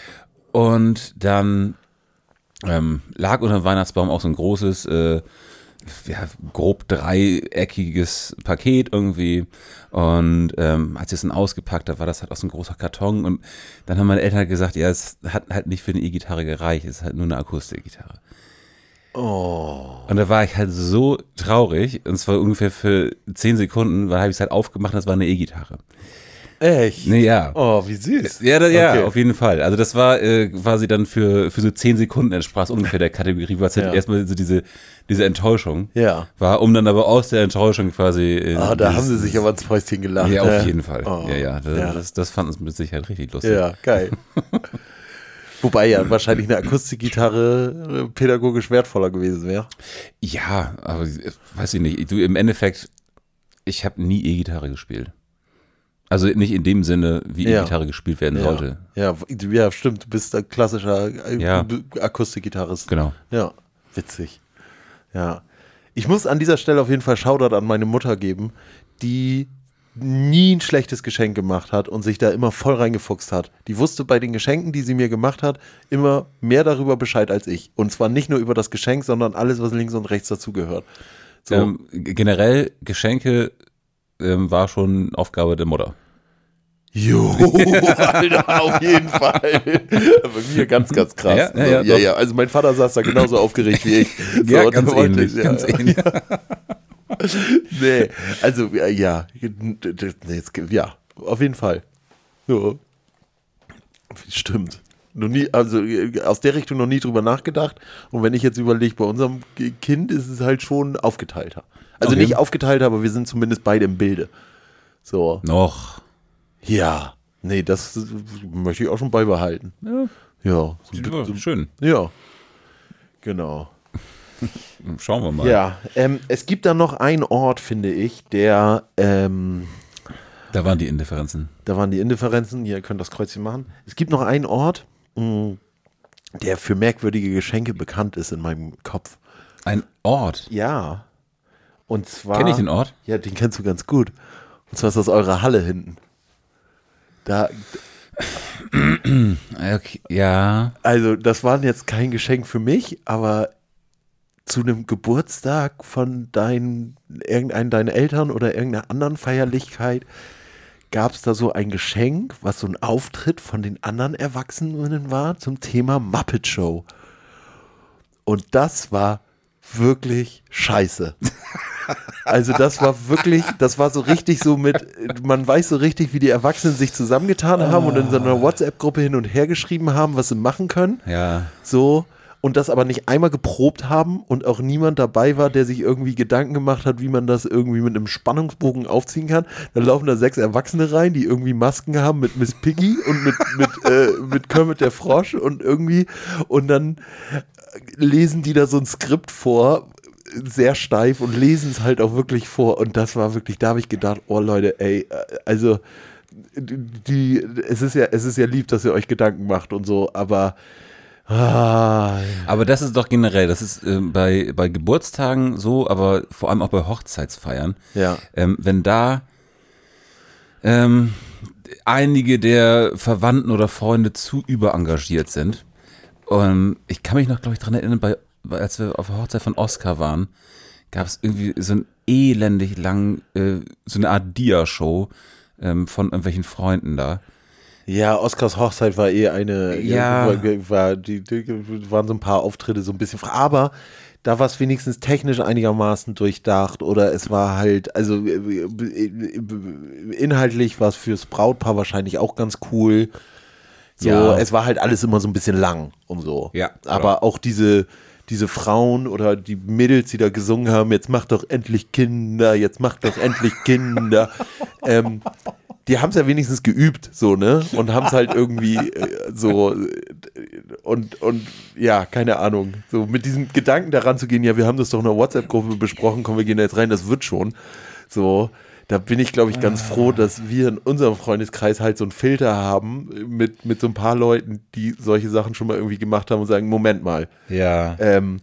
Und dann ähm, lag unter dem Weihnachtsbaum auch so ein großes äh, ja, grob dreieckiges Paket irgendwie. Und ähm, als ich es dann ausgepackt habe, war das halt aus einem großer Karton. Und dann haben meine Eltern gesagt, ja, es hat halt nicht für eine E-Gitarre gereicht, es ist halt nur eine Akustikgitarre. Oh. Und da war ich halt so traurig, und zwar ungefähr für zehn Sekunden, weil habe ich es halt aufgemacht, das war eine E-Gitarre. Echt? Nee, ja. Oh, wie süß. Ja, da, ja, Okay. auf jeden Fall. Also das war äh, quasi dann für, für so zehn Sekunden entsprach es ungefähr der Kategorie, was halt Ja. erstmal so diese, diese Enttäuschung Ja. war, um dann aber aus der Enttäuschung quasi in Ah, da dieses- haben sie sich aber ins Fäustchen gelacht. Ja, ne? auf jeden Fall. Oh. Ja, ja. Das, Ja. Das, das fanden sie mit Sicherheit richtig lustig. Ja, geil. Wobei ja wahrscheinlich eine Akustikgitarre äh, pädagogisch wertvoller gewesen wäre. Ja, aber äh, weiß ich nicht. Du, im Endeffekt, ich habe nie E-Gitarre gespielt. Also nicht in dem Sinne, wie Ja. E-Gitarre gespielt werden sollte. Ja, ja, ja, stimmt. Du bist ein klassischer äh, Ja. B- Akustikgitarrist. Genau. Ja, witzig. Ja. Ich muss an dieser Stelle auf jeden Fall Shoutout an meine Mutter geben, die nie ein schlechtes Geschenk gemacht hat und sich da immer voll reingefuchst hat. Die wusste bei den Geschenken, die sie mir gemacht hat, immer mehr darüber Bescheid als ich. Und zwar nicht nur über das Geschenk, sondern alles, was links und rechts dazugehört. So. Ähm, g- generell, Geschenke ähm, war schon Aufgabe der Mutter. Jo, Alter, auf jeden Fall. Bei mir ganz, ganz krass. Ja, ja, So, ja, ja, doch. ja. Also mein Vater saß da genauso aufgeregt wie ich. So, Ja, und ganz der wollte- ähnlich, ja. ganz ähnlich. Nee, also ja, ja, nee, jetzt, ja, auf jeden Fall. So. Stimmt. Noch nie, also aus der Richtung noch nie drüber nachgedacht. Und wenn ich jetzt überlege, bei unserem Kind ist es halt schon aufgeteilter. Also Okay. nicht aufgeteilter, aber wir sind zumindest beide im Bilde. So. Noch. Ja. Nee, das möchte ich auch schon beibehalten. Ja, Ja. ja, So, schön. ja. Genau. Schauen wir mal. Ja, ähm, es gibt da noch einen Ort, finde ich, der, ähm, Da waren die Indifferenzen. da waren die Indifferenzen, ihr könnt das Kreuzchen machen. Es gibt noch einen Ort, mh, der für merkwürdige Geschenke bekannt ist in meinem Kopf. Ein Ort. Ja. Und zwar. Kenn ich den Ort? Ja, den kennst du ganz gut. Und zwar ist das eure Halle hinten. Da, Okay, ja. also, das war jetzt kein Geschenk für mich, aber zu einem Geburtstag von deinen, irgendeinen deinen Eltern oder irgendeiner anderen Feierlichkeit gab es da so ein Geschenk, was so ein Auftritt von den anderen Erwachsenen war zum Thema Muppet Show. Und das war wirklich scheiße. Also das war wirklich, das war so richtig so mit, man weiß so richtig, wie die Erwachsenen sich zusammengetan haben und in so einer WhatsApp-Gruppe hin und her geschrieben haben, was sie machen können. Ja. So, und das aber nicht einmal geprobt haben und auch niemand dabei war, der sich irgendwie Gedanken gemacht hat, wie man das irgendwie mit einem Spannungsbogen aufziehen kann. Dann laufen da sechs Erwachsene rein, die irgendwie Masken haben mit Miss Piggy und mit, mit, äh, mit Kermit der Frosch und irgendwie, und dann lesen die da so ein Skript vor, sehr steif, und lesen es halt auch wirklich vor, und das war wirklich, da habe ich gedacht, oh Leute, ey, also die, es ist ja, es ist ja lieb, dass ihr euch Gedanken macht und so, aber ah, Aber das ist doch generell, das ist äh, bei, bei Geburtstagen so, aber vor allem auch bei Hochzeitsfeiern. ja, Ähm, wenn da ähm, einige der Verwandten oder Freunde zu überengagiert sind. Und ich kann mich noch, glaube ich, daran erinnern, bei, als wir auf der Hochzeit von Oscar waren, gab es irgendwie so ein elendig lang, äh, so eine Art Dia-Show ähm, von irgendwelchen Freunden da. ja, Oscars Hochzeit war eh eine, Ja. war, war die, die waren so ein paar Auftritte so ein bisschen, aber da war es wenigstens technisch einigermaßen durchdacht, oder es war halt, also äh, inhaltlich war es fürs Brautpaar wahrscheinlich auch ganz cool. So, Ja. es war halt alles immer so ein bisschen lang und so. Ja, Aber auch diese, diese Frauen oder die Mädels, die da gesungen haben, jetzt macht doch endlich Kinder, jetzt macht doch endlich Kinder. ähm, die haben es ja wenigstens geübt, so, ne? Und haben es halt irgendwie äh, so äh, und, und ja, keine Ahnung. So mit diesem Gedanken daran zu gehen, ja, wir haben das doch in einer WhatsApp-Gruppe besprochen, komm, wir gehen da jetzt rein, das wird schon. So. Da bin ich, glaube ich, ganz froh, dass wir in unserem Freundeskreis halt so einen Filter haben mit, mit so ein paar Leuten, die solche Sachen schon mal irgendwie gemacht haben und sagen, Moment mal, Ja. ähm,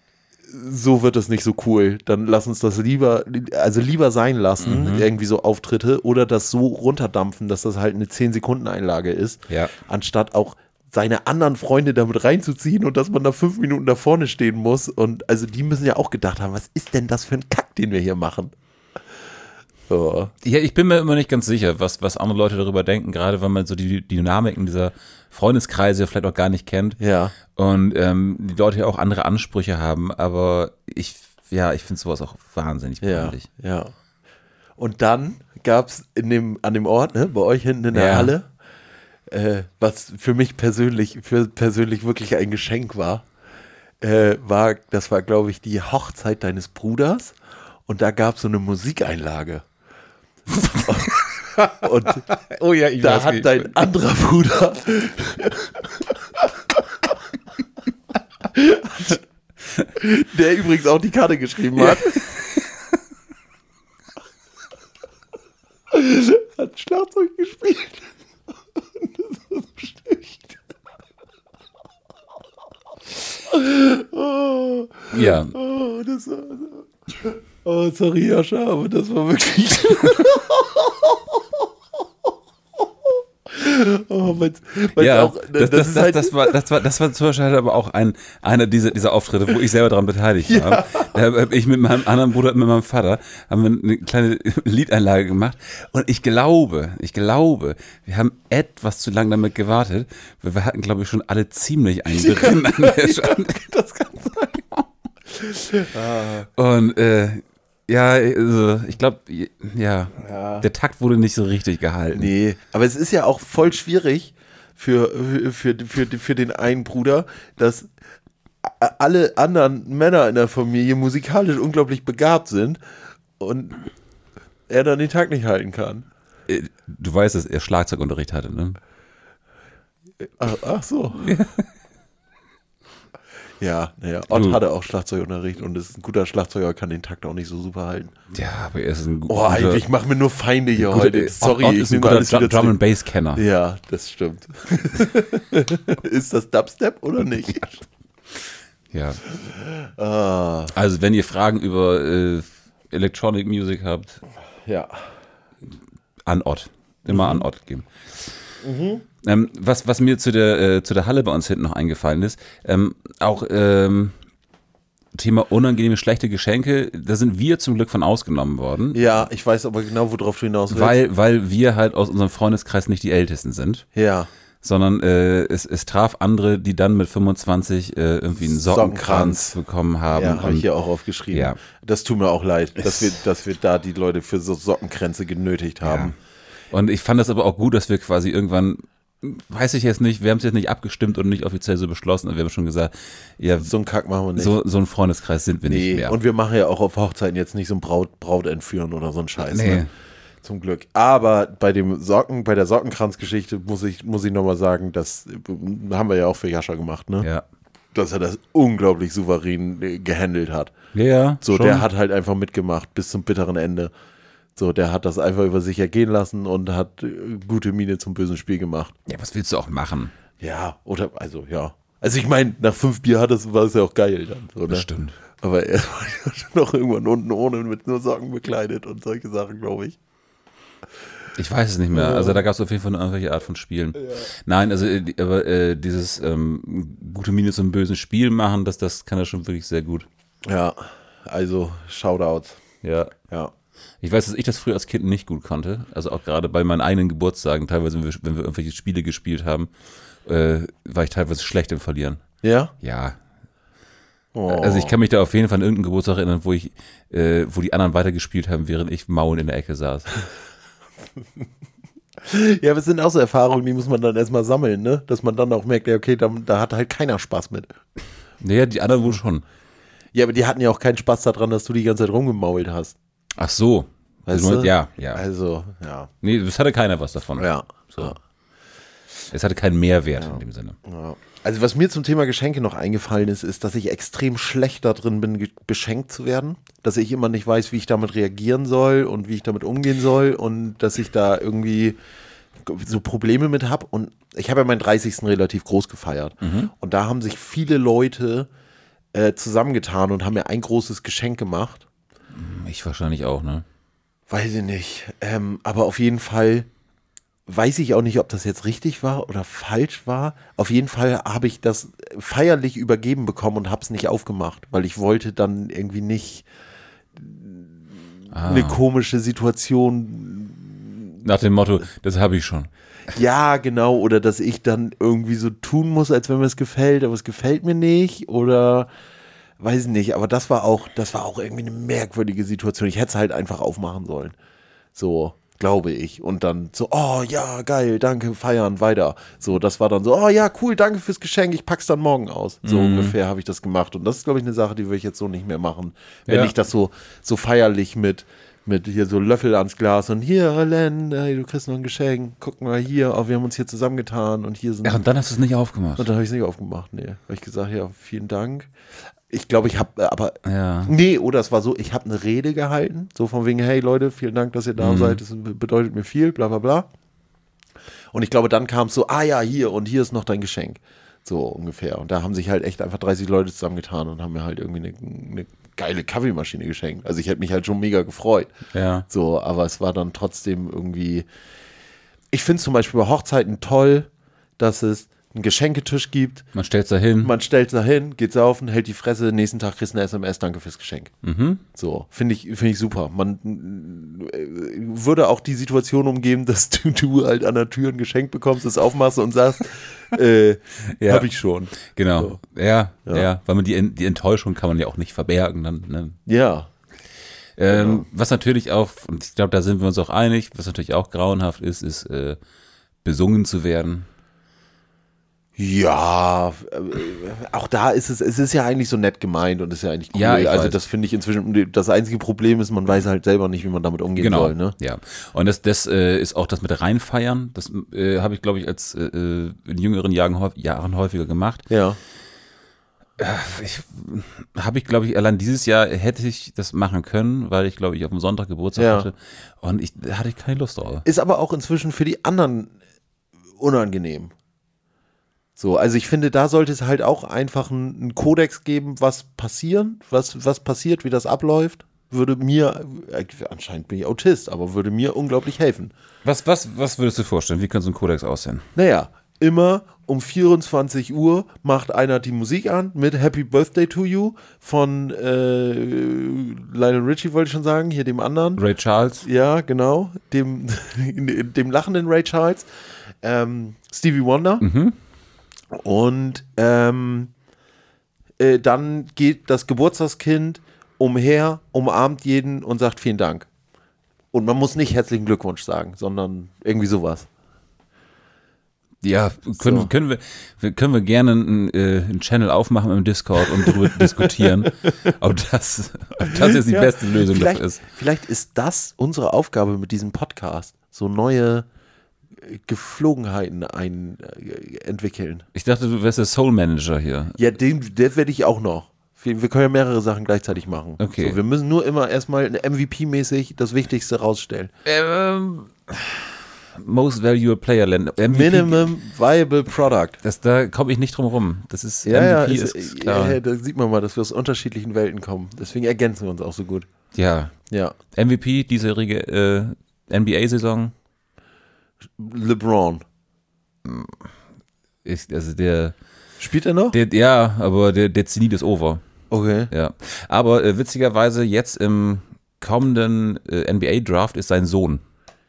so wird das nicht so cool. Dann lass uns das lieber, also lieber sein lassen, Mhm. irgendwie so Auftritte, oder das so runterdampfen, dass das halt eine zehn Sekunden Einlage ist, Ja. anstatt auch seine anderen Freunde damit reinzuziehen und dass man da fünf Minuten da vorne stehen muss. Und also die müssen ja auch gedacht haben, was ist denn das für ein Kack, den wir hier machen? So. Ja, ich bin mir immer nicht ganz sicher, was, was andere Leute darüber denken, gerade wenn man so die, die Dynamiken dieser Freundeskreise vielleicht auch gar nicht kennt. Ja. Und ähm, die Leute ja auch andere Ansprüche haben, aber ich, ja, ich finde sowas auch wahnsinnig peinlich. Ja, ja. Und dann gab es in dem, an dem Ort, ne, bei euch hinten in der Ja. Halle, äh, was für mich persönlich, für persönlich wirklich ein Geschenk war, äh, war, das war, glaube ich, die Hochzeit deines Bruders und da gab es so eine Musikeinlage. Und Oh ja, ich da hat dein anderer Bruder der übrigens auch die Karte geschrieben hat, hat Schlagzeug gespielt. Das war so schlecht. Oh, Ja, oh, das war so. Oh, sorry, Jascha, aber das war wirklich. Oh, weil's, weil's ja, auch, das, das, das, ist das, halt, das, war, das, war, das war zum Beispiel halt aber auch ein, einer dieser, dieser Auftritte, wo ich selber daran beteiligt war. Da habe ich mit meinem anderen Bruder, mit meinem Vater, haben wir eine kleine Liedeinlage gemacht und ich glaube, ich glaube, wir haben etwas zu lange damit gewartet, weil wir hatten, glaube ich, schon alle ziemlich einen drin an der Schande. das kann sein. Und äh, ja, also, ich glaube, ja, Ja. der Takt wurde nicht so richtig gehalten. Nee, aber es ist ja auch voll schwierig für, für, für, für, für den einen Bruder, dass alle anderen Männer in der Familie musikalisch unglaublich begabt sind und er dann den Takt nicht halten kann. Äh, Du weißt, dass er Schlagzeugunterricht hatte, ne? Ach, ach so. Ja, naja, Ott Du- hatte auch Schlagzeugunterricht und ist ein guter Schlagzeuger, kann den Takt auch nicht so super halten. Ja, aber er ist ein gu- Oh, guter, ich mache mir nur Feinde hier guter- heute. Sorry, Ott ich ist ein nehme guter alles Drum, wieder Drum zurück. and Bass Kenner. Ja, das stimmt. Ist das Dubstep oder nicht? Ja. Ah, Also wenn ihr Fragen über äh, Electronic Music habt, ja. an Ott. Immer an Ott geben. Ähm, was, was mir zu der, äh, zu der Halle bei uns hinten noch eingefallen ist, ähm, auch ähm, Thema unangenehme, schlechte Geschenke, da sind wir zum Glück von ausgenommen worden, Ja, ich weiß aber genau, worauf du hinaus willst. weil, weil wir halt aus unserem Freundeskreis nicht die Ältesten sind, Ja, sondern äh, es, es traf andere, die dann mit fünfundzwanzig äh, irgendwie einen Sockenkranz Sockenkranz. bekommen haben. ja, habe und- ich hier auch aufgeschrieben. Ja. Das tut mir auch leid, dass wir, dass wir da die Leute für so Sockenkränze genötigt haben. Und ich fand das aber auch gut, dass wir quasi irgendwann, weiß ich jetzt nicht, wir haben es jetzt nicht abgestimmt und nicht offiziell so beschlossen, aber wir haben schon gesagt, ja, So einen Kack machen wir nicht. so, so ein Freundeskreis sind wir nicht nee, mehr. und wir machen ja auch auf Hochzeiten jetzt nicht so ein Braut, Braut entführen oder so ein Scheiß. Nee. Ne? Zum Glück. Aber bei dem Socken, bei der Sockenkranzgeschichte muss ich, muss ich nochmal sagen, das äh, haben wir ja auch für Jascha gemacht, ne? ja. Dass er das unglaublich souverän äh, gehandelt hat. Ja, ja. So, schon. der hat halt einfach mitgemacht bis zum bitteren Ende. So, der hat das einfach über sich ergehen lassen und hat äh, gute Miene zum bösen Spiel gemacht. Ja, was willst du auch machen? Ja, oder, also, ja. Also, ich meine, nach fünf Bier hat das, war es ja auch geil dann. So, ne? Das stimmt. Aber er war ja schon noch irgendwann unten ohne mit nur Socken bekleidet und solche Sachen, glaube ich. Ich weiß es nicht mehr. Also da gab es auf jeden Fall eine irgendwelche Art von Spielen. Nein, also äh, die- aber äh, dieses ähm, gute Miene zum bösen Spiel machen, das, das kann er schon wirklich sehr gut. Ja, also Shoutouts. Ja. Ja. Ich weiß, dass ich das früher als Kind nicht gut konnte. Also auch gerade bei meinen eigenen Geburtstagen, teilweise, wenn wir, wenn wir irgendwelche Spiele gespielt haben, äh, war ich teilweise schlecht im Verlieren. Ja? Ja. Oh. Also ich kann mich da auf jeden Fall an irgendeinen Geburtstag erinnern, wo ich, äh, wo die anderen weitergespielt haben, während ich maulend in der Ecke saß. Ja, aber es sind auch so Erfahrungen, die muss man dann erstmal sammeln, ne? Dass man dann auch merkt, ja, okay, da, da hat halt keiner Spaß mit. Naja, die anderen wohl schon. Ja, aber die hatten ja auch keinen Spaß daran, dass du die ganze Zeit rumgemault hast. Ach so. Weißt Also, du? ja, ja. Also, ja. Nee, es hatte keiner was davon. Ja. So. Ja. Es hatte keinen Mehrwert in dem Sinne. Ja. Also was mir zum Thema Geschenke noch eingefallen ist, ist, dass ich extrem schlecht da drin bin, ge- beschenkt zu werden. Dass ich immer nicht weiß, wie ich damit reagieren soll und wie ich damit umgehen soll und dass ich da irgendwie so Probleme mit habe. Und ich habe ja meinen dreißigsten relativ groß gefeiert. Und da haben sich viele Leute äh, zusammengetan und haben mir ein großes Geschenk gemacht. Ich wahrscheinlich auch, ne? Weiß ich nicht. Ähm, aber auf jeden Fall weiß ich auch nicht, ob das jetzt richtig war oder falsch war. Auf jeden Fall habe ich das feierlich übergeben bekommen und habe es nicht aufgemacht, weil ich wollte dann irgendwie nicht Ah. eine komische Situation. Nach dem Motto, das habe ich schon. Ja, genau. Oder dass ich dann irgendwie so tun muss, als wenn mir es gefällt, aber es gefällt mir nicht. Oder weiß nicht. Aber das war auch, das war auch irgendwie eine merkwürdige Situation. Ich hätte es halt einfach aufmachen sollen. So, glaube ich. Und dann so, oh ja, geil, danke, feiern, weiter. So, das war dann so, oh ja, cool, danke fürs Geschenk, ich pack's dann morgen aus. So Mhm. ungefähr habe ich das gemacht. Und das ist, glaube ich, eine Sache, die würde ich jetzt so nicht mehr machen. Wenn Ja. ich das so, so feierlich mit, mit hier so Löffel ans Glas und hier, Len, hey, du kriegst noch ein Geschenk, guck mal hier, oh, wir haben uns hier zusammengetan und hier sind. Ja, und dann hast du es nicht aufgemacht. Und dann habe ich es nicht aufgemacht, nee. Habe ich gesagt, ja, vielen Dank. Ich glaube, ich habe, aber, Ja. nee, oder es war so, ich habe eine Rede gehalten, so von wegen, hey Leute, vielen Dank, dass ihr da Mhm. seid, das bedeutet mir viel, bla bla bla. Und ich glaube, dann kam es so, ah ja, hier und hier ist noch dein Geschenk. So ungefähr. Und da haben sich halt echt einfach dreißig Leute zusammengetan und haben mir halt irgendwie eine, eine geile Kaffeemaschine geschenkt. Also ich hätte mich halt schon mega gefreut. Ja. So, aber es war dann trotzdem irgendwie. Ich finde es zum Beispiel bei Hochzeiten toll, dass es einen Geschenketisch gibt. Man stellt da hin. Man stellt da hin, geht saufen, hält die Fresse, nächsten Tag kriegst du eine S M S, danke fürs Geschenk. Mhm. So, finde ich, finde ich super. Man äh, würde auch die Situation umgehen, dass du, du halt an der Tür ein Geschenk bekommst, das aufmachst und sagst, äh, Ja. hab ich schon. Genau. Ja, ja, Ja. weil man die, die Enttäuschung kann man ja auch nicht verbergen. Dann, ne? Ja. ähm, was natürlich auch, und ich glaube, da sind wir uns auch einig, was natürlich auch grauenhaft ist, ist äh, besungen zu werden. Ja, äh, auch da ist es, es ist ja eigentlich so nett gemeint und ist ja eigentlich cool. Ja, ich also weiß. das finde ich inzwischen, das einzige Problem ist, man weiß halt selber nicht, wie man damit umgehen Genau. soll. Ne? Ja. Und das, das äh, ist auch das mit reinfeiern. Das äh, habe ich, glaube ich, als äh, in jüngeren Jahren, häuf- Jahren häufiger gemacht. Ja. Ich habe ich, glaube ich, allein dieses Jahr hätte ich das machen können, weil ich, glaube ich, auf dem Sonntag Geburtstag Ja. hatte. Und ich da hatte ich keine Lust drauf. Ist aber auch inzwischen für die anderen unangenehm. So, also ich finde, da sollte es halt auch einfach einen, einen Kodex geben, was passieren, was, was passiert, wie das abläuft. Würde mir, äh, anscheinend bin ich Autist, aber würde mir unglaublich helfen. Was, was, was würdest du dir vorstellen? Wie könnte so ein Kodex aussehen? Naja, immer um vierundzwanzig Uhr macht einer die Musik an mit Happy Birthday to You von äh, Lionel Richie, wollte ich schon sagen, hier dem anderen. Ray Charles? Ja, genau, dem, dem lachenden Ray Charles, ähm, Stevie Wonder. Mhm. Und ähm, äh, dann geht das Geburtstagskind umher, umarmt jeden und sagt vielen Dank. Und man muss nicht herzlichen Glückwunsch sagen, sondern irgendwie sowas. Ja, können, So. können, wir, wir, können wir gerne einen, äh, einen Channel aufmachen im Discord und darüber diskutieren, ob das, ob das jetzt die Ja, beste Lösung vielleicht, dafür ist. Vielleicht ist das unsere Aufgabe mit diesem Podcast, so neue äh, Geflogenheiten ein, äh, entwickeln. Ich dachte, du wärst der Soul Manager hier. Ja, den, der werde ich auch noch. Wir, wir können ja mehrere Sachen gleichzeitig machen. Okay. So, wir müssen nur immer erstmal M V P-mäßig das Wichtigste rausstellen. Ähm, Most Valuable Player Land. M V P, Minimum Viable Product. Das, da komme ich nicht drum rum. Das ist, Ja, ja, M V P ist, ist, klar. ja, ja, da sieht man mal, dass wir aus unterschiedlichen Welten kommen. Deswegen ergänzen wir uns auch so gut. Ja, Ja. M V P diesjährige äh, N B A-Saison LeBron. ist, also der, Spielt er noch? der, ja, aber der, der Zenit ist over. Okay. Ja, aber äh, witzigerweise jetzt im kommenden äh, N B A-Draft ist sein Sohn.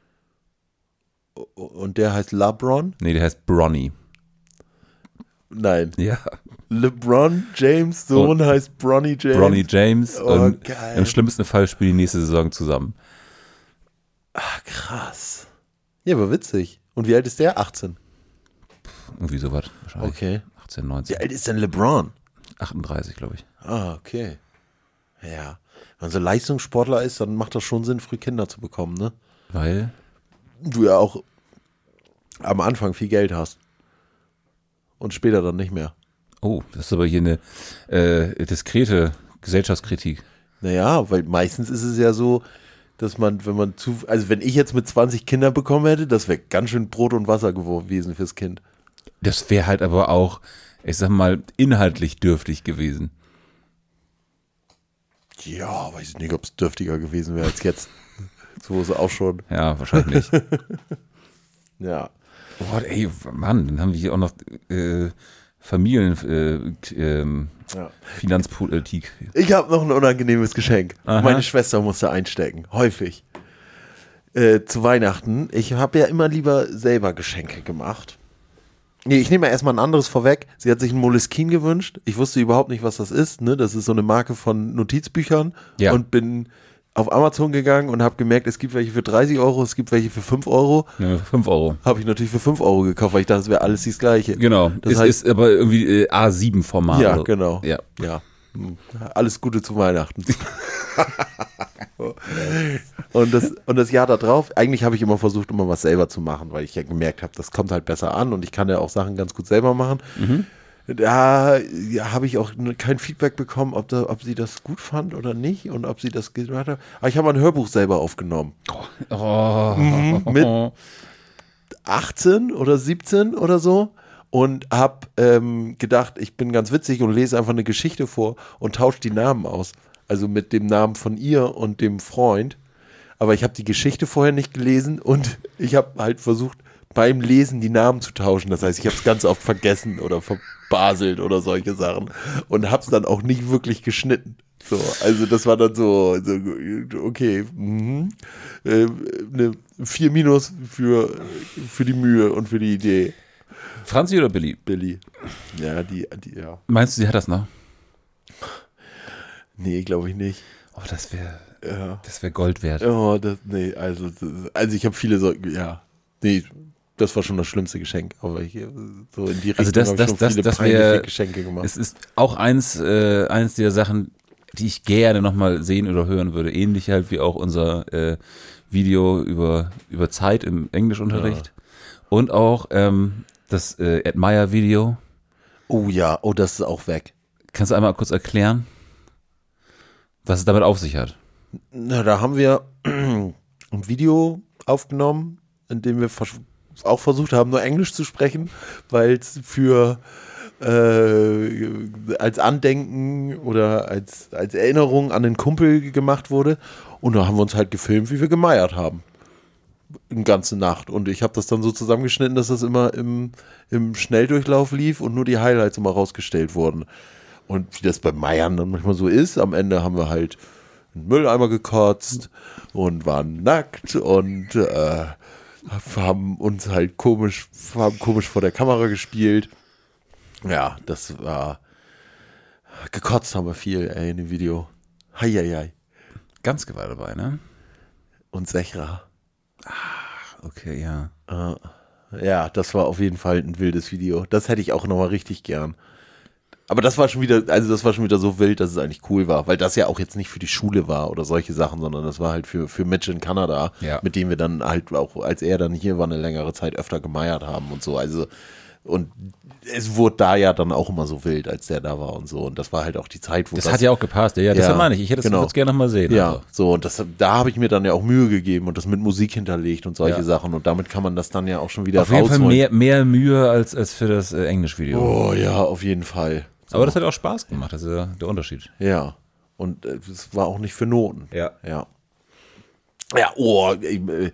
Und der heißt LeBron? Nee, der heißt Bronny. Nein. Ja, LeBron James Sohn heißt Bronny James. Bronny James. Oh, und geil. im schlimmsten Fall spielen die nächste Saison zusammen. Ach, krass. Ja, aber witzig. Und wie alt ist der? achtzehn. Irgendwie sowas wahrscheinlich. Okay. achtzehn, neunzehn. Wie alt ist denn LeBron? achtunddreißig, glaube ich. Ah, okay. Ja. Wenn man so Leistungssportler ist, dann macht das schon Sinn, früh Kinder zu bekommen, ne? Weil? Du ja auch am Anfang viel Geld hast. Und später dann nicht mehr. Oh, das ist aber hier eine äh, diskrete Gesellschaftskritik. Naja, weil meistens ist es ja so, dass man, wenn man zu, also wenn ich jetzt mit zwanzig Kinder bekommen hätte, das wäre ganz schön Brot und Wasser gewesen fürs Kind. Das wäre halt aber auch, ich sag mal, inhaltlich dürftig gewesen. Ja, weiß ich nicht, ob es dürftiger gewesen wäre als jetzt. So ist es auch schon. Ja, wahrscheinlich. Ja. Boah, ey, Mann, dann haben wir hier auch noch äh, Familien, äh, ähm, Ja. Finanzpolitik. Ich habe noch ein unangenehmes Geschenk. Aha. Meine Schwester musste einstecken, häufig. Äh, zu Weihnachten. Ich habe ja immer lieber selber Geschenke gemacht. Nee, ich nehme ja erstmal ein anderes vorweg. Sie hat sich ein Moleskine gewünscht. Ich wusste überhaupt nicht, was das ist. Ne? Das ist so eine Marke von Notizbüchern. Ja. Und bin auf Amazon gegangen und habe gemerkt, es gibt welche für dreißig Euro, es gibt welche für fünf Euro. Ja, fünf Euro. Habe ich natürlich für fünf Euro gekauft, weil ich dachte, es wäre alles das Gleiche. Genau. Das es heißt- ist aber irgendwie äh, A sieben Format. Ja, oder- genau. Ja. Ja. Hm. Alles Gute zu Weihnachten. und, das, und das Jahr da drauf, eigentlich habe ich immer versucht, immer was selber zu machen, weil ich ja gemerkt habe, das kommt halt besser an und ich kann ja auch Sachen ganz gut selber machen. Mhm. Da ja, habe ich auch kein Feedback bekommen, ob, da, ob sie das gut fand oder nicht und ob sie das gemacht hat. Aber ich habe ein Hörbuch selber aufgenommen. Oh. Mit achtzehn oder siebzehn oder so. Und habe ähm, gedacht, ich bin ganz witzig und lese einfach eine Geschichte vor und tausche die Namen aus. Also mit dem Namen von ihr und dem Freund. Aber ich habe die Geschichte vorher nicht gelesen und ich habe halt versucht, beim Lesen die Namen zu tauschen. Das heißt, ich habe es ganz oft vergessen oder verbaselt oder solche Sachen. Und habe es dann auch nicht wirklich geschnitten. So, also das war dann so, so okay, mhm. äh, eine vier Minus für, für die Mühe und für die Idee. Franzi oder Billy? Billy. Ja, die, die, ja. Meinst du, sie hat das noch? Nee, glaube ich nicht. Oh, das wäre Ja. das wär Gold wert. Oh, das, nee, also, das, also ich habe viele so, ja, nee, das war schon das schlimmste Geschenk, aber ich, so in die Richtung Also das- habe ich das- schon das- viele das peinliche wär- Geschenke gemacht. Es ist auch eins, äh, eins der Sachen, die ich gerne nochmal sehen oder hören würde. Ähnlich halt wie auch unser äh, Video über, über Zeit im Englischunterricht. Und auch ähm, das äh, Ed Meyer Video. Oh ja, oh, das ist auch weg. Kannst du einmal kurz erklären, was es damit auf sich hat? Na, da haben wir ein Video aufgenommen, in dem wir vers- auch versucht haben, nur Englisch zu sprechen, weil es für äh, als Andenken oder als, als Erinnerung an den Kumpel gemacht wurde. Und da haben wir uns halt gefilmt, wie wir gemeiert haben. Eine ganze Nacht. Und ich habe das dann so zusammengeschnitten, dass das immer im, im Schnelldurchlauf lief und nur die Highlights immer rausgestellt wurden. Und wie das bei Meiern dann manchmal so ist, am Ende haben wir halt einen Mülleimer gekotzt und waren nackt und äh, haben uns halt komisch, haben komisch vor der Kamera gespielt. Ja, das war gekotzt haben wir viel, ey, in dem Video. Heieiei. Ganz gewalt dabei, ne? Und Sechra. Okay, ja. Äh, ja, das war auf jeden Fall ein wildes Video. Das hätte ich auch nochmal richtig gern. Aber das war schon wieder, also das war schon wieder so wild, dass es eigentlich cool war, weil das ja auch jetzt nicht für die Schule war oder solche Sachen, sondern das war halt für, für Mitch in Kanada, Ja. mit dem wir dann halt auch, als er dann hier war, eine längere Zeit öfter gemeiert haben und so. Also, und es wurde da ja dann auch immer so wild, als der da war und so. Und das war halt auch die Zeit, wo Das, hat ja auch gepasst. Ja, ja das Ja, meine ich. Ich hätte es genau. gerne nochmal sehen. Ja, Also. so, und das, da habe ich mir dann ja auch Mühe gegeben und das mit Musik hinterlegt und solche Ja. Sachen. Und damit kann man das dann ja auch schon wieder Auf jeden Fall rausholen. mehr, mehr Mühe als, als für das äh, Englisch-Video. Oh ja, auf jeden Fall. So. Aber das hat auch Spaß gemacht, das ist ja der Unterschied. Ja, und äh, es war auch nicht für Noten. Ja. Ja, ja oh, ich, äh,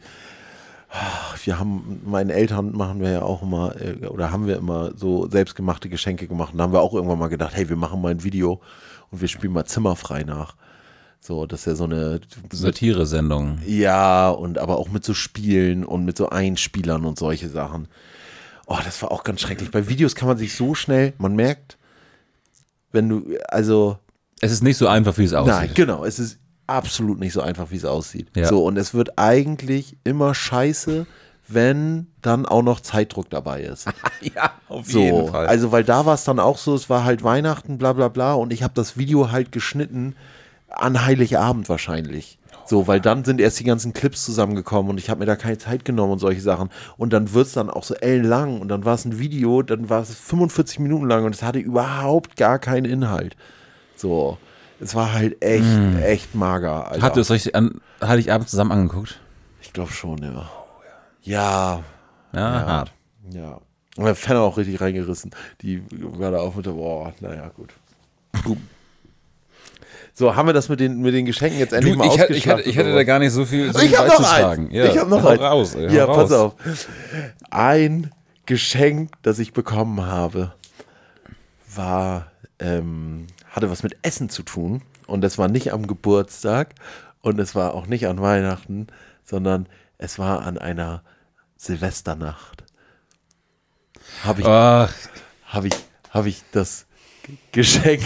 wir haben, meinen Eltern machen wir ja auch immer, äh, oder haben wir immer so selbstgemachte Geschenke gemacht. Und da haben wir auch irgendwann mal gedacht, hey, wir machen mal ein Video und wir spielen mal Zimmerfrei nach. So, das ist ja so eine Satire-Sendung. Ja, und aber auch mit so Spielen und mit so Einspielern und solche Sachen. Oh, das war auch ganz schrecklich. Bei Videos kann man sich so schnell, man merkt, wenn du, also, Es ist nicht so einfach, wie es aussieht. nein, genau, es ist absolut nicht so einfach, wie es aussieht. Ja. So, und es wird eigentlich immer scheiße, wenn dann auch noch Zeitdruck dabei ist. Ja, auf So, also, weil da war es dann auch so, es war halt Weihnachten, bla bla bla, und ich habe das Video halt geschnitten an Heiligabend wahrscheinlich. So, weil dann sind erst die ganzen Clips zusammengekommen und ich habe mir da keine Zeit genommen und solche Sachen. Und dann wird es dann auch so ellenlang und dann war es ein Video, dann war es fünfundvierzig Minuten lang und es hatte überhaupt gar keinen Inhalt. So, es war halt echt, Mm. echt mager. Alter. Habt ihr es euch an Heiligabend zusammen angeguckt? Ich glaube schon, ja. Ja, Ja, Ja. hart. ja. Und der Fan hat auch richtig reingerissen. Die war da auch mit der, boah, naja, gut. Gut. So, haben wir das mit den, mit den Geschenken jetzt endlich Du, mal ich, hatte, ich, ausgeschlachtet? hatte, ich hatte oder da gar nicht so viel, so was? viel Ich hab noch beizutragen. eins. Ja, ich hab noch hau eins. raus. Ey, hau ja, raus. pass auf. Ein Geschenk, das ich bekommen habe, war, ähm, hatte was mit Essen zu tun. Und das war nicht am Geburtstag und es war auch nicht an Weihnachten, sondern es war an einer Silvesternacht. Habe ich, Ach, habe ich, habe ich das Geschenk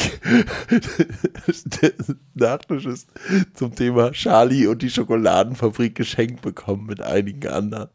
des Nachtisches zum Thema Charlie und die Schokoladenfabrik geschenkt bekommen mit einigen anderen.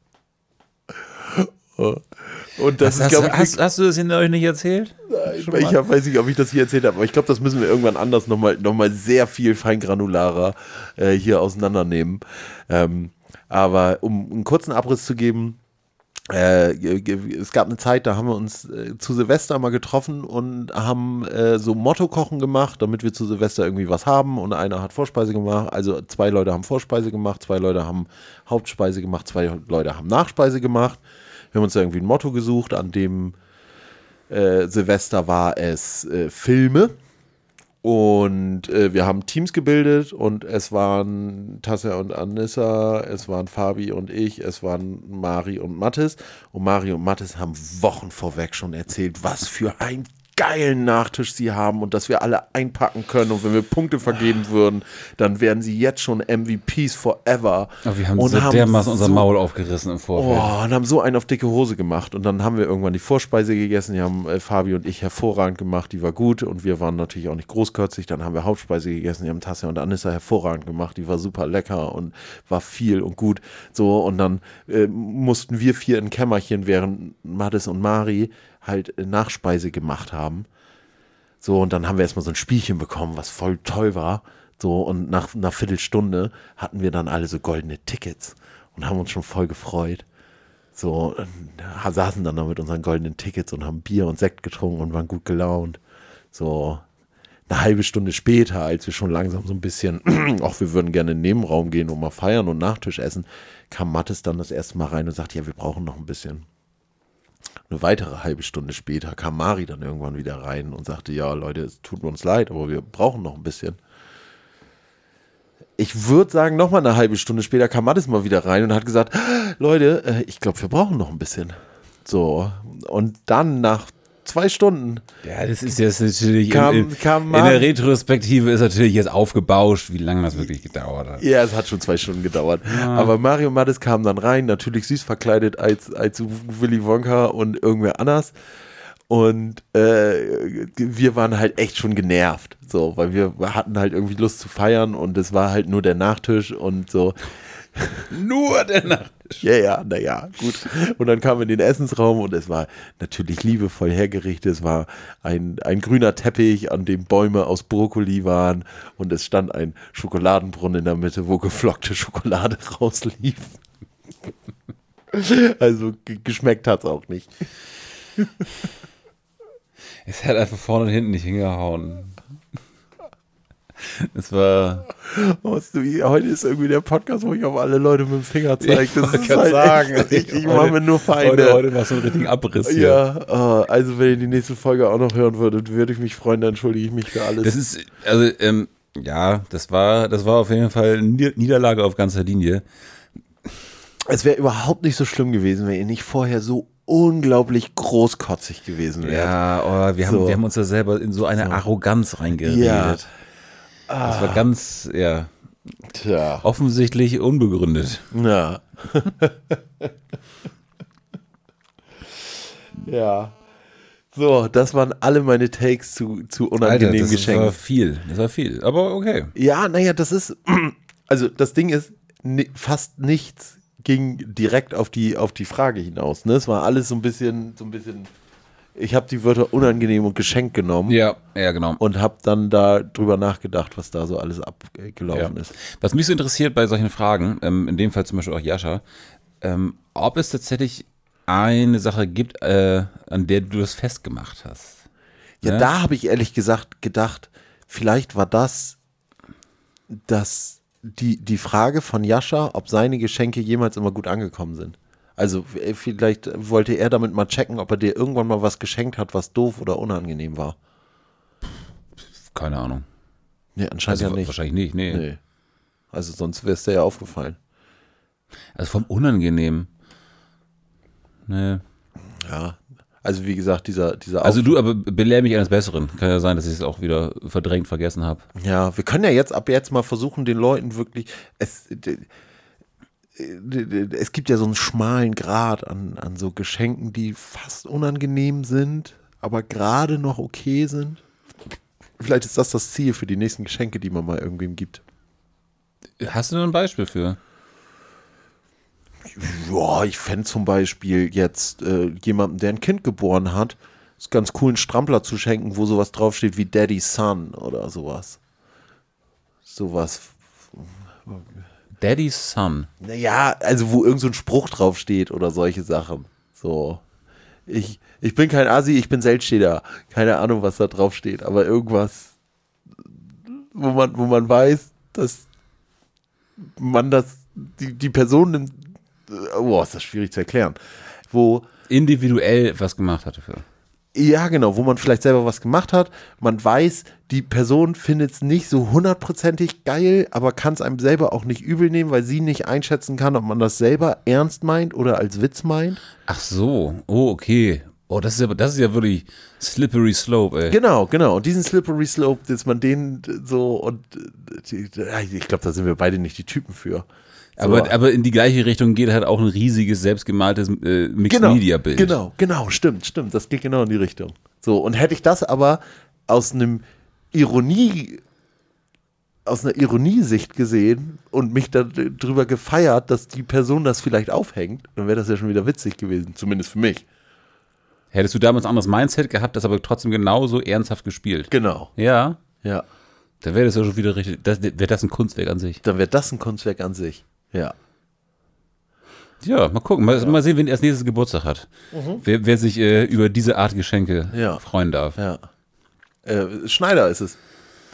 Und das hast, ist, glaube ich, hast, hast du das Ihnen euch nicht erzählt? Nein, ich hab, weiß nicht, ob ich das hier erzählt habe, aber ich glaube, das müssen wir irgendwann anders nochmal noch mal sehr viel feingranularer äh, hier auseinandernehmen. Ähm, aber um einen kurzen Abriss zu geben, äh, es gab eine Zeit, da haben wir uns äh, zu Silvester mal getroffen und haben äh, so Motto-Kochen gemacht, damit wir zu Silvester irgendwie was haben, und einer hat Vorspeise gemacht, also zwei Leute haben Vorspeise gemacht, zwei Leute haben Hauptspeise gemacht, zwei Leute haben Nachspeise gemacht. Wir haben uns da irgendwie ein Motto gesucht, an dem äh, Silvester war es äh, Filme, und äh, wir haben Teams gebildet und es waren Tassia und Anissa, es waren Fabi und ich, es waren Mari und Mathis, und Mari und Mathis haben Wochen vorweg schon erzählt, was für ein geilen Nachtisch sie haben und dass wir alle einpacken können, und wenn wir Punkte vergeben würden, dann wären sie jetzt schon M V Ps forever. Oh, wir haben und so haben dermaßen unser so, Maul aufgerissen im Vorfeld. Oh, und haben so einen auf dicke Hose gemacht, und dann haben wir irgendwann die Vorspeise gegessen, die haben äh, Fabi und ich hervorragend gemacht, die war gut, und wir waren natürlich auch nicht großkotzig. Dann haben wir Hauptspeise gegessen, die haben Tassia und Anissa hervorragend gemacht, die war super lecker und war viel und gut, so, und dann äh, mussten wir vier in ein Kämmerchen, während Mathis und Mari halt Nachspeise gemacht haben. So, und dann haben wir erstmal so ein Spielchen bekommen, was voll toll war. So, und nach einer Viertelstunde hatten wir dann alle so goldene Tickets und haben uns schon voll gefreut. So, und saßen dann da mit unseren goldenen Tickets und haben Bier und Sekt getrunken und waren gut gelaunt. So, eine halbe Stunde später, als wir schon langsam so ein bisschen, auch wir würden gerne in den Nebenraum gehen und mal feiern und Nachtisch essen, kam Mathis dann das erste Mal rein und sagte, ja, wir brauchen noch ein bisschen. Eine weitere halbe Stunde später kam Mari dann irgendwann wieder rein und sagte, ja Leute, es tut uns leid, aber wir brauchen noch ein bisschen. Ich würde sagen, nochmal eine halbe Stunde später kam Mathis mal wieder rein und hat gesagt, Leute, äh, ich glaube, wir brauchen noch ein bisschen. So, und dann nach zwei Stunden Ja, das ist jetzt natürlich, kam, in, in, kam in Mari. der Retrospektive ist natürlich jetzt aufgebauscht, wie lange das wirklich gedauert hat. Ja, es hat schon zwei Stunden gedauert. Aber Mario und Mathis kamen dann rein, natürlich süß verkleidet als, als Willy Wonka und irgendwer anders. Und äh, wir waren halt echt schon genervt, so, weil wir hatten halt irgendwie Lust zu feiern, und es war halt nur der Nachtisch und so. Nur der Nachtisch. Ja, ja, naja, gut. Und dann kamen wir in den Essensraum und es war natürlich liebevoll hergerichtet. Es war ein, ein grüner Teppich, an dem Bäume aus Brokkoli waren, und es stand ein Schokoladenbrunnen in der Mitte, wo geflockte Schokolade rauslief. Also g- geschmeckt hat es auch nicht. Es hat einfach vorne und hinten nicht hingehauen. Es war. Oh, du, heute ist irgendwie der Podcast, wo ich auf alle Leute mit dem Finger zeige. Das wollte ist grad halt sagen, echt, ich, ich heute- mache mir nur Feinde. Heute, heute war so ein richtiger Abriss hier. Ja, äh, also wenn ihr die nächste Folge auch noch hören würdet, würde ich mich freuen, dann entschuldige ich mich für alles. Das ist, also, ähm, ja, das war, das war auf jeden Fall eine Niederlage auf ganzer Linie. Es wäre überhaupt nicht so schlimm gewesen, wenn ihr nicht vorher so unglaublich großkotzig gewesen wärt. Ja, oh, wir, haben, So. wir haben uns da selber in so eine So. Arroganz reingeredet. Ja. Das war ganz, ja, Tja. offensichtlich unbegründet. Ja. Ja. So, das waren alle meine Takes zu, zu Alter, unangenehmen das Geschenken. war viel, das war viel, aber okay. Ja, naja, das ist, also das Ding ist, ni- fast nichts ging direkt auf die, auf die Frage hinaus. Ne? Es war alles so ein bisschen, so ein bisschen, ich habe die Wörter unangenehm und Geschenk genommen. Ja, ja, genau. Und habe dann da drüber nachgedacht, was da so alles abgelaufen Ja. ist. Was mich so interessiert bei solchen Fragen, ähm, in dem Fall zum Beispiel auch Jascha, ähm, ob es tatsächlich eine Sache gibt, äh, an der du das festgemacht hast. Ja, Ne? da habe ich ehrlich gesagt gedacht, vielleicht war das, das die, die Frage von Jascha, ob seine Geschenke jemals immer gut angekommen sind. Also äh, vielleicht wollte er damit mal checken, ob er dir irgendwann mal was geschenkt hat, was doof oder unangenehm war. Keine Ahnung. Nee, anscheinend Also ja nicht. wahrscheinlich nicht, nee. Nee. Also sonst wäre es dir ja aufgefallen. Also vom Unangenehm. Nee. Ja. Also wie gesagt, dieser, dieser Also Auf- du, aber belehr mich eines Besseren. Kann ja sein, dass ich es auch wieder verdrängt vergessen habe. Ja, wir können ja jetzt ab jetzt mal versuchen, den Leuten wirklich, es, d- d- es gibt ja so einen schmalen Grat an, an so Geschenken, die fast unangenehm sind, aber gerade noch okay sind. Vielleicht ist das das Ziel für die nächsten Geschenke, die man mal irgendwem gibt. Hast du noch ein Beispiel für? Ja, ich fände zum Beispiel jetzt äh, jemandem, der ein Kind geboren hat, ist ganz cool, einen Strampler zu schenken, wo sowas draufsteht wie Daddy's Son oder sowas. Sowas. Daddy's Son. Naja, also wo irgend so ein Spruch draufsteht oder solche Sachen. So. Ich, ich bin kein Assi, ich bin Selbststehender. Keine Ahnung, was da draufsteht, aber irgendwas, wo man, wo man weiß, dass man das, die, die Person nimmt, oh, ist das schwierig zu erklären. Wo, Individuell was gemacht hatte für. ja genau, wo man vielleicht selber was gemacht hat, man weiß, die Person findet es nicht so hundertprozentig geil, aber kann es einem selber auch nicht übel nehmen, weil sie nicht einschätzen kann, ob man das selber ernst meint oder als Witz meint. Ach so. Oh, okay. Oh, das ist ja, das ist ja wirklich slippery slope, ey. Genau, genau. Und diesen Slippery Slope, dass man den so und die, ich glaube, da sind wir beide nicht die Typen für. So. Aber, aber in die gleiche Richtung geht halt auch ein riesiges, selbstgemaltes äh, Mixed-Media-Bild. Genau, genau, stimmt, stimmt. Das geht genau in die Richtung. So, und hätte ich das aber aus einem Ironie, aus einer Ironiesicht gesehen und mich darüber gefeiert, dass die Person das vielleicht aufhängt, dann wäre das ja schon wieder witzig gewesen, zumindest für mich. Hättest du damals ein anderes Mindset gehabt, das aber trotzdem genauso ernsthaft gespielt. Genau, Ja, ja. dann wäre das ja schon wieder richtig, das, wäre das ein Kunstwerk an sich. Dann wäre das ein Kunstwerk an sich. Ja. Ja, mal gucken, mal, mal sehen, wen als nächstes Geburtstag hat. Wer, wer sich äh, über diese Art Geschenke Ja. freuen darf. Ja. Äh, Schneider ist es.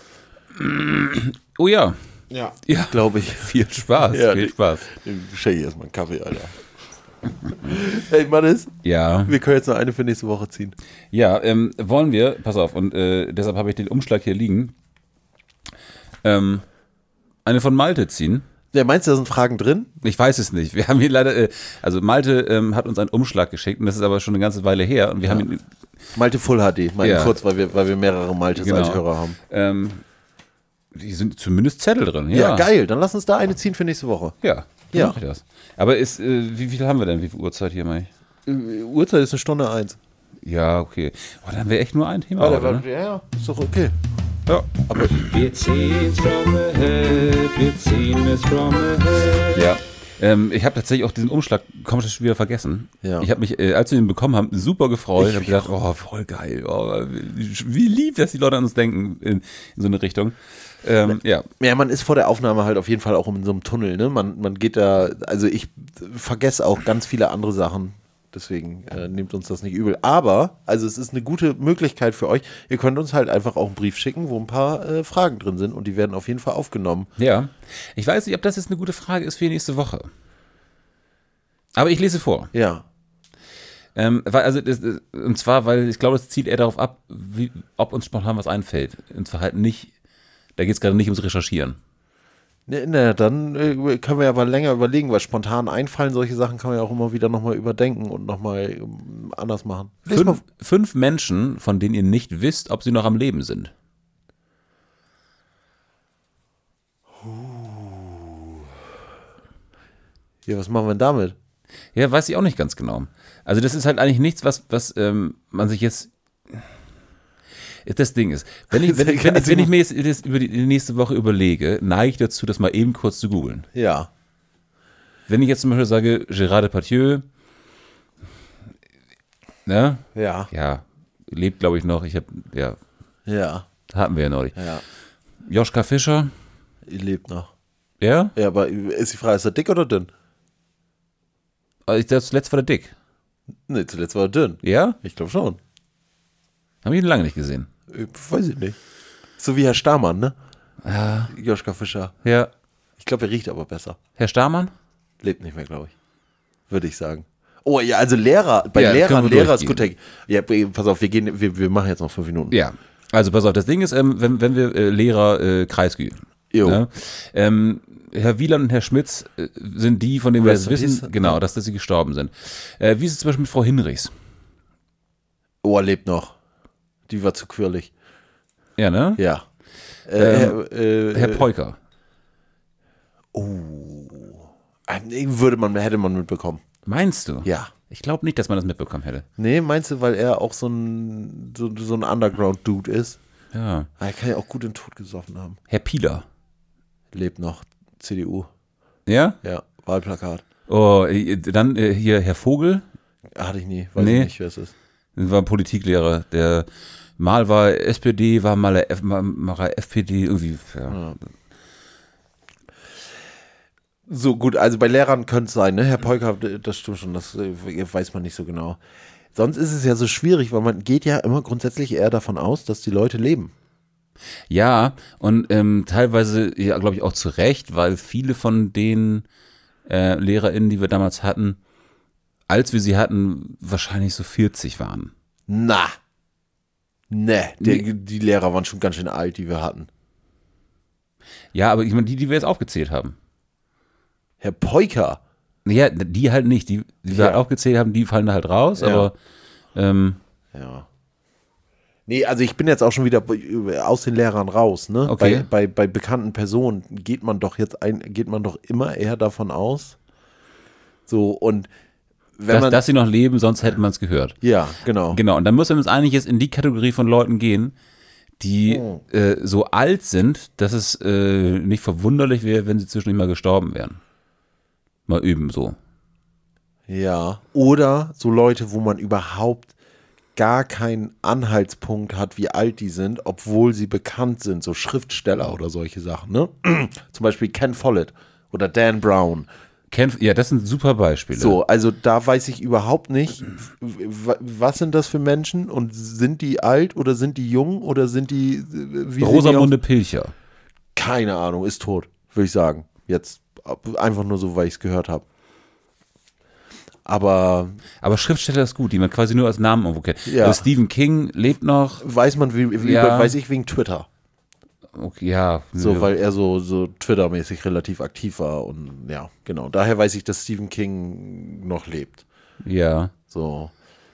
Oh ja, Ja. ja, Glaube ich. viel Spaß, Ja, viel die- Spaß. Ich schenke erstmal einen Kaffee, Alter. Hey, Mannes, Ja, wir können jetzt noch eine für nächste Woche ziehen. ja, ähm, wollen wir, pass auf, und äh, deshalb habe ich den Umschlag hier liegen, ähm, eine von Malte ziehen. Ja, meinst du, da sind Fragen drin? Ich weiß es nicht. Wir haben hier leider, äh, also Malte ähm, hat uns einen Umschlag geschickt und das ist aber schon eine ganze Weile her und wir haben ihn, Malte Full H D, mal Ja. kurz, weil wir, weil wir mehrere Maltes Genau. als Hörer haben. ähm, die sind zumindest Zettel drin. Ja. Ja, geil, dann lass uns da eine ziehen für nächste Woche. Ja, dann Ja. mach ich das. Aber ist, äh, wie viel haben wir denn? Wie viel Uhrzeit hier mal? Äh, Uhrzeit ist eine Stunde eins. Ja, okay. Oh, dann haben wir echt nur ein Thema. Ah, der heute, war, ne? ja, ja, ist doch okay. Ja. Aber Wir ziehen es from ahead, wir ziehen es from ahead. Ja. Ähm, ich habe tatsächlich auch diesen Umschlag komplett schon wieder vergessen. Ja. Ich habe mich, äh, als wir ihn bekommen haben, super gefreut. Ich habe gedacht, oh, voll geil. Oh, wie, wie lieb, dass die Leute an uns denken in, in so eine Richtung. Ähm, ja. ja, man ist vor der Aufnahme halt auf jeden Fall auch in so einem Tunnel, ne? Man, man geht da, also ich vergesse auch ganz viele andere Sachen. Deswegen äh, nehmt uns das nicht übel. Aber, also es ist eine gute Möglichkeit für euch. Ihr könnt uns halt einfach auch einen Brief schicken, wo ein paar äh, Fragen drin sind und die werden auf jeden Fall aufgenommen. Ja. Ich weiß nicht, ob das jetzt eine gute Frage ist für die nächste Woche. Aber ich lese vor. Ja. Ähm, weil, also das, und zwar, weil ich glaube, das zielt eher darauf ab, wie, ob uns spontan was einfällt. Und zwar halt nicht, da geht es gerade nicht ums Recherchieren. Na, na, dann äh, können wir aber länger überlegen, weil spontan einfallen, solche Sachen kann man ja auch immer wieder nochmal überdenken und nochmal ähm, anders machen. Lies mal- Fünf, fünf Menschen, von denen ihr nicht wisst, ob sie noch am Leben sind. Ja, was machen wir denn damit? Ja, weiß ich auch nicht ganz genau. Also das ist halt eigentlich nichts, was, was ähm, man sich jetzt... Das Ding ist, wenn ich, wenn, ich- wenn, ich- wenn ich mir jetzt das über die nächste Woche überlege, neige ich dazu, das mal eben kurz zu googeln. Ja. Wenn ich jetzt zum Beispiel sage, Gérard Depardieu, ne? Ja. Ja, lebt, glaube ich, noch. Ich habe, ja, Ja. hatten wir ja neulich. Ja. Joschka Fischer, Ihr lebt noch. ja? Ja, aber ist die Frage, ist er dick oder dünn? Also ich- das letzte war der Dick. Ne, zuletzt war er dünn. Ja? Ich glaube schon. Habe ich ihn lange nicht gesehen. Ich weiß ich nicht. So wie Herr Stamann, ne? Ja. Joschka Fischer. Ja. Ich glaube, er riecht aber besser. Herr Stamann? Lebt nicht mehr, glaube ich. Würde ich sagen. Oh ja, also Lehrer, bei Ja, Lehrern, können wir Lehrer ist gut. durchgehen. Ja, pass auf, wir gehen, wir, wir machen jetzt noch fünf Minuten. Ja. Also pass auf, das Ding ist, ähm, wenn, wenn wir äh, Lehrer äh, Kreisky, Jo. ne? ähm, Herr Wieland und Herr Schmitz äh, sind die, von denen wir Rest jetzt in wissen, peace. genau, dass, dass sie gestorben sind. Äh, wie ist es zum Beispiel mit Frau Hinrichs? Oh, er lebt noch. Die war zu quirlig. Ja, ne? Ja. Äh, Ähm, Herr, äh, Herr Peuker. äh, würde man, hätte man mitbekommen. Meinst du? Ja. Ich glaube nicht, dass man das mitbekommen hätte. Nee, meinst du, weil er auch so ein, so, so ein Underground-Dude ist? Ja. Ah, er kann ja auch gut den Tod gesoffen haben. Herr Pieler. Lebt noch. C D U. Ja? Ja, Wahlplakat. Oh, äh, dann äh, hier Herr Vogel. Hatte ich nie. Weiß Nee. ich nicht, wer es ist. Das war ein Politiklehrer. Der mal war S P D, war mal, F, mal, mal F P D, irgendwie. Ja. Ja. So gut, also bei Lehrern könnte es sein, ne? Herr Peuker, das stimmt schon, das äh, weiß man nicht so genau. Sonst ist es ja so schwierig, weil man geht ja immer grundsätzlich eher davon aus, dass die Leute leben. Ja, und ähm, teilweise, ja, glaube ich, auch zu Recht, weil viele von den äh, LehrerInnen, die wir damals hatten, als wir sie hatten, wahrscheinlich so vierzig waren. Na. Ne, der, Nee. die Lehrer waren schon ganz schön alt, die wir hatten. Ja, aber ich meine, die, die wir jetzt aufgezählt haben. Herr Peuker. Ja, die halt nicht. Die, die wir Ja. halt aufgezählt haben, die fallen da halt raus, Ja. aber ähm, Ja. Nee, also ich bin jetzt auch schon wieder aus den Lehrern raus, ne? Okay. Bei, bei, bei bekannten Personen geht man doch jetzt ein, geht man doch immer eher davon aus. So, und wenn dass, man. dass sie noch leben, sonst hätte man es gehört. Ja, genau. Genau, und dann müssen wir uns eigentlich jetzt in die Kategorie von Leuten gehen, die Oh. äh, so alt sind, dass es äh, nicht verwunderlich wäre, wenn sie zwischendurch mal gestorben wären. Mal üben so. Ja. Oder so Leute, wo man überhaupt gar keinen Anhaltspunkt hat, wie alt die sind, obwohl sie bekannt sind, so Schriftsteller oder solche Sachen, ne? Zum Beispiel Ken Follett oder Dan Brown. Ken, ja, das sind super Beispiele. So, also da weiß ich überhaupt nicht, w- was sind das für Menschen und sind die alt oder sind die jung oder sind die, äh, wie sehen Rosamunde die aus? Pilcher. Keine Ahnung, ist tot, würde ich sagen. Jetzt einfach nur so, weil ich es gehört habe. Aber Aber Schriftsteller ist gut, die man quasi nur als Namen irgendwo kennt. Ja. Äh, Stephen King lebt noch. weiß man, wie, wie Ja. weiß ich wegen Twitter. Okay, ja. So, weil er so, so Twitter-mäßig relativ aktiv war und ja, genau. Daher weiß ich, dass Stephen King noch lebt. Ja. So.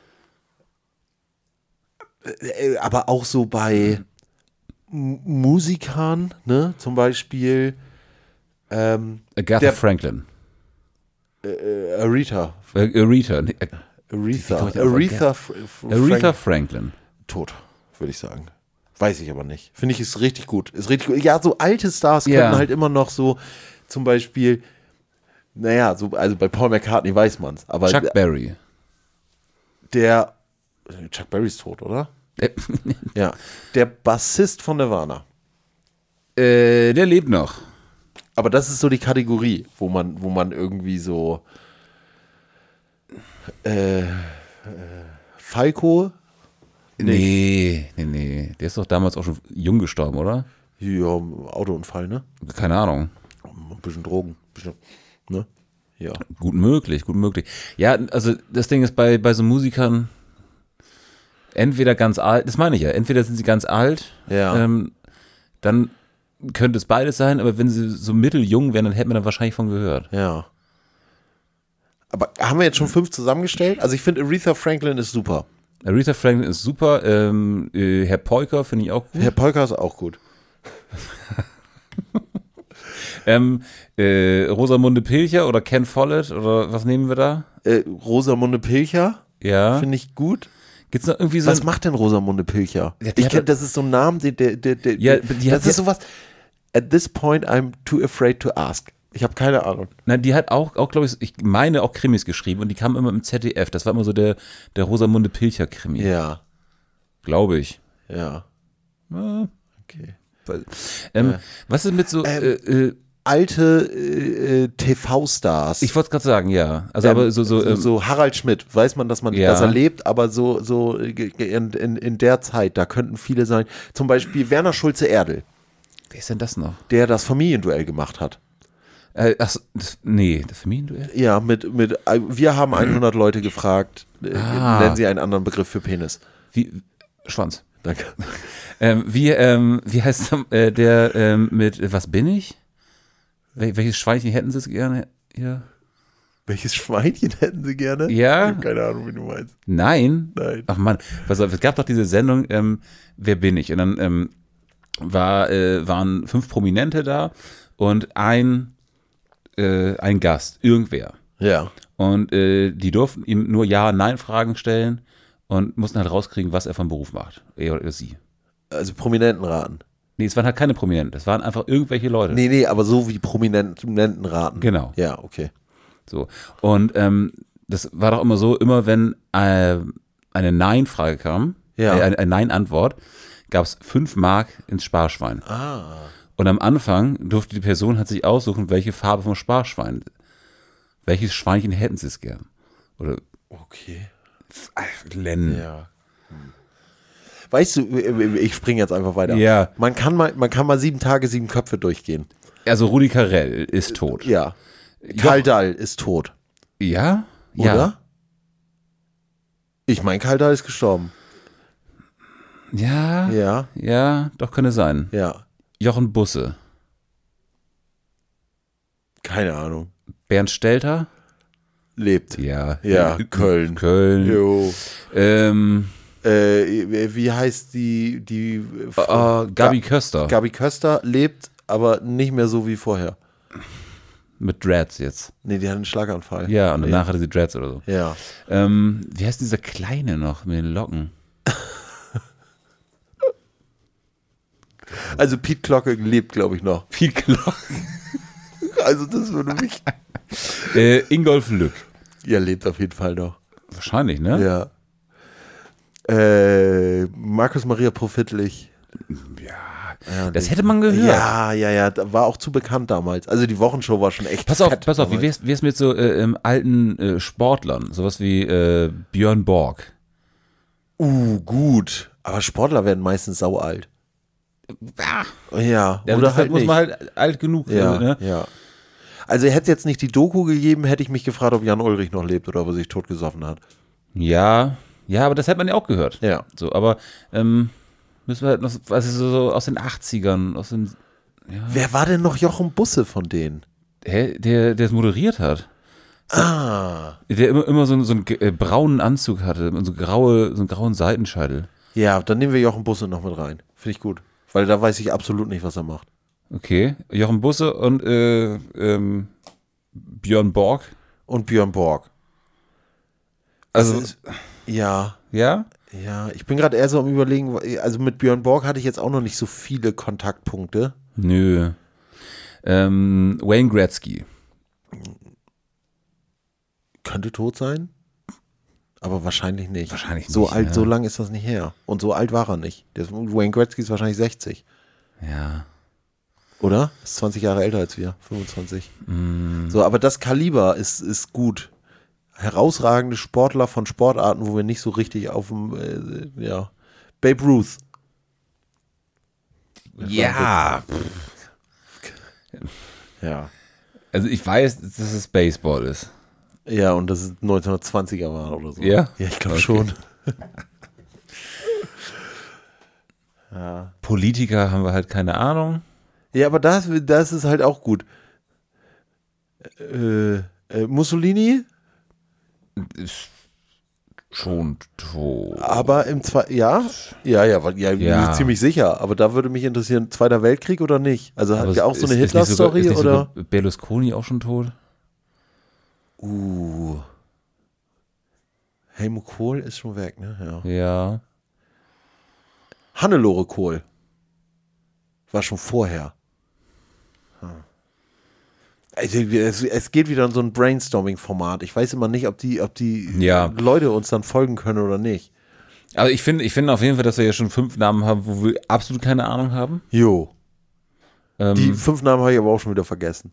Äh, Aber auch so bei M- Musikern, ne, zum Beispiel ähm, Agatha Der- Franklin. äh, Aretha. Äh, Aretha. nee, äh, Aretha. kommt ja auf Aretha, Fr Fr Aretha Frank- Franklin. tot, würde ich sagen. Weiß ich aber nicht. Finde ich, ist richtig gut. Ist richtig gut. Ja, so alte Stars können Ja. halt immer noch so, zum Beispiel, naja, so, also bei Paul McCartney weiß man's, aber Chuck Berry. der, Chuck Berry ist tot, oder? Äh, Ja. Der Bassist von Nirvana. äh, der lebt noch. Aber das ist so die Kategorie, wo man, wo man irgendwie so äh, äh, Falco, Nee, nee, nee. Der ist doch damals auch schon jung gestorben, oder? ja, Autounfall, ne? Keine Ahnung. Ein bisschen Drogen, bisschen, ne? Ja. Gut möglich, gut möglich. Ja, also das Ding ist bei, bei so Musikern entweder ganz alt, das meine ich ja, entweder sind sie ganz alt, Ja. ähm, dann könnte es beides sein, aber wenn sie so mitteljung wären, dann hätte man da wahrscheinlich von gehört. Ja. Aber haben wir jetzt schon fünf zusammengestellt? Also ich finde Aretha Franklin ist super. Aretha Franklin ist super, ähm, äh, Herr Peuker finde ich auch gut. Herr Polka ist auch gut. Ähm, äh, Rosamunde Pilcher oder Ken Follett oder was nehmen wir da? Äh, Rosamunde Pilcher Ja. finde ich gut. Gibt's noch irgendwie so Was ein, macht denn Rosamunde Pilcher? Ja, die ich hat- kenn, das ist so ein Name, der, der, der, der Ja, der- die hat- das die ist sowas. At this point, I'm too afraid to ask. Ich habe keine Ahnung. Nein, die hat auch, auch glaube ich, ich meine auch Krimis geschrieben und die kam immer im Z D F. Das war immer so der, der Rosamunde Pilcher Krimi, Ja, glaube ich. ja. Ja. Okay. Ähm, Ja. Was ist mit so, Ähm, äh, äh, Alte äh, äh, T V-Stars. ich wollte gerade sagen, ja. Also aber so, so, so, ähm, so Harald Schmidt, weiß man, dass man, Ja. dass er lebt, aber so, so in, in, in der Zeit, da könnten viele sein. Zum Beispiel Werner Schulze-Erdel, wer ist denn das noch? der das Familienduell gemacht hat. Äh, ach, das, nee, das Familienduell? Ja, mit, mit, wir haben hundert Leute gefragt, äh, Ah. nennen Sie einen anderen Begriff für Penis. Wie, Schwanz. Danke. Ähm, wie, ähm, wie heißt äh, der ähm, mit äh, Was bin ich? Wel welches Schweinchen hätten Sie es gerne hier? Welches Schweinchen hätten Sie gerne? Ja? Ich habe keine Ahnung, wie du meinst. Nein? Nein. Ach Mann, pass auf, es gab doch diese Sendung, ähm, Wer bin ich? Und dann ähm, war, äh, waren fünf Prominente da und ein, äh, ein Gast, irgendwer. Ja. Und äh, die durften ihm nur Ja-Nein-Fragen stellen und mussten halt rauskriegen, was er vom Beruf macht. Er oder sie. Also Prominenten raten. Nee, es waren halt keine Prominenten, das waren einfach irgendwelche Leute. Nee, nee, aber so wie Prominenten raten. Genau. Ja, okay. So. Und ähm, das war doch immer so, immer wenn äh, eine Nein-Frage kam, Ja. äh, eine, eine Nein-Antwort, gab es fünf Mark ins Sparschwein. Ah. Und am Anfang durfte die Person halt sich aussuchen, welche Farbe vom Sparschwein. Welches Schweinchen hätten sie es gern? Oder Okay. Len. Ja. Weißt du, ich springe jetzt einfach weiter. Ja. Man kann mal, man kann mal sieben Tage, sieben Köpfe durchgehen. Also Rudi Carrell ist tot. Ja. Karl Dahl ist tot. Ja? Oder? Ja. Ich meine, Karl Dahl ist gestorben. Ja. Ja. Ja, doch könnte sein. Ja. Jochen Busse. Keine Ahnung. Bernd Stelter. Lebt. Ja. Ja, Köln. Köln. Jo. Ähm, Äh, wie heißt die, die äh, Gabi Köster. Gabi Köster lebt, aber nicht mehr so wie vorher. Mit Dreads jetzt. Nee, die hat einen Schlaganfall. Ja, und danach hatte sie Dreads oder so. Ja. Ähm, wie heißt dieser Kleine noch mit den Locken? Also Piet Glocke lebt, glaube ich, noch. Piet Glock. Also das würde mich... äh, Ingolf Lück. Ja, lebt auf jeden Fall noch. Wahrscheinlich, ne? Ja. Äh, Markus Maria Profitlich. Ja, Das nee. hätte man gehört. Ja, ja, ja, da war auch zu bekannt damals. Also die Wochenshow war schon echt Pass auf, fett pass auf, wie damals. wär's, wär's mit so äh, ähm, alten äh, Sportlern? Sowas wie äh, Björn Borg. Uh, gut. Aber Sportler werden meistens saualt. Ja, Ja, oder oder halt muss nicht. man halt alt genug Ja, sein, ne? ja. Also hätte es jetzt nicht die Doku gegeben, hätte ich mich gefragt, ob Jan Ulrich noch lebt oder ob er sich totgesoffen hat. Ja, ja, aber das hätte man ja auch gehört. Ja. So, aber ähm, müssen wir halt noch, was ist so, so aus den achtzigern, aus den, Wer war denn noch Jochen Busse von denen? hä, der, der es moderiert hat. Ah. Der immer, immer so, einen- so einen äh, braunen Anzug hatte und so graue, so einen grauen Seitenscheitel. Ja, dann nehmen wir Jochen Busse noch mit rein. Finde ich gut. Weil da weiß ich absolut nicht, was er macht. Okay, Jochen Busse und äh, ähm, Björn Borg. Und Björn Borg. Also, ist, ja, ja? ja. Ich bin gerade eher so am Überlegen, also mit Björn Borg hatte ich jetzt auch noch nicht so viele Kontaktpunkte. Nö. Ähm, Wayne Gretzky. Könnte tot sein, aber wahrscheinlich nicht. Wahrscheinlich so nicht, alt, ja. so lang ist das nicht her. Und so alt war er nicht. Der, Wayne Gretzky ist wahrscheinlich sechzig. Ja. Oder? Ist zwanzig Jahre älter als wir, fünfundzwanzig. Mm. So, aber das Kaliber ist, ist gut. Herausragende Sportler von Sportarten, wo wir nicht so richtig auf dem, äh, ja, Babe Ruth. Ja. Ja. Also ich weiß, dass es Baseball ist. Ja, und das ist neunzehnhundertzwanziger war oder so. Ja? Ja, ich glaube Okay. schon. Politiker haben wir halt keine Ahnung. Ja, aber das, das ist halt auch gut. Äh, äh, Mussolini, Ist schon tot. aber im Zwei, ja, ja, ja, weil- ja, Ja. ziemlich sicher. Aber da würde mich interessieren, Zweiter Weltkrieg oder nicht? Also hat Aber der auch so ist- eine ist nicht sogar- Hitler-Story ist nicht oder? sogar Berlusconi auch schon tot? Uh. Helmut Kohl ist schon weg, ne? Ja. Ja. Hannelore Kohl war schon vorher. Hm. Also, es, es geht wieder in so ein Brainstorming-Format. Ich weiß immer nicht, ob die, ob die Ja. Leute uns dann folgen können oder nicht. Also ich finde ich finde auf jeden Fall, dass wir ja schon fünf Namen haben, wo wir absolut keine Ahnung haben. Jo. Ähm, Die fünf Namen habe ich aber auch schon wieder vergessen.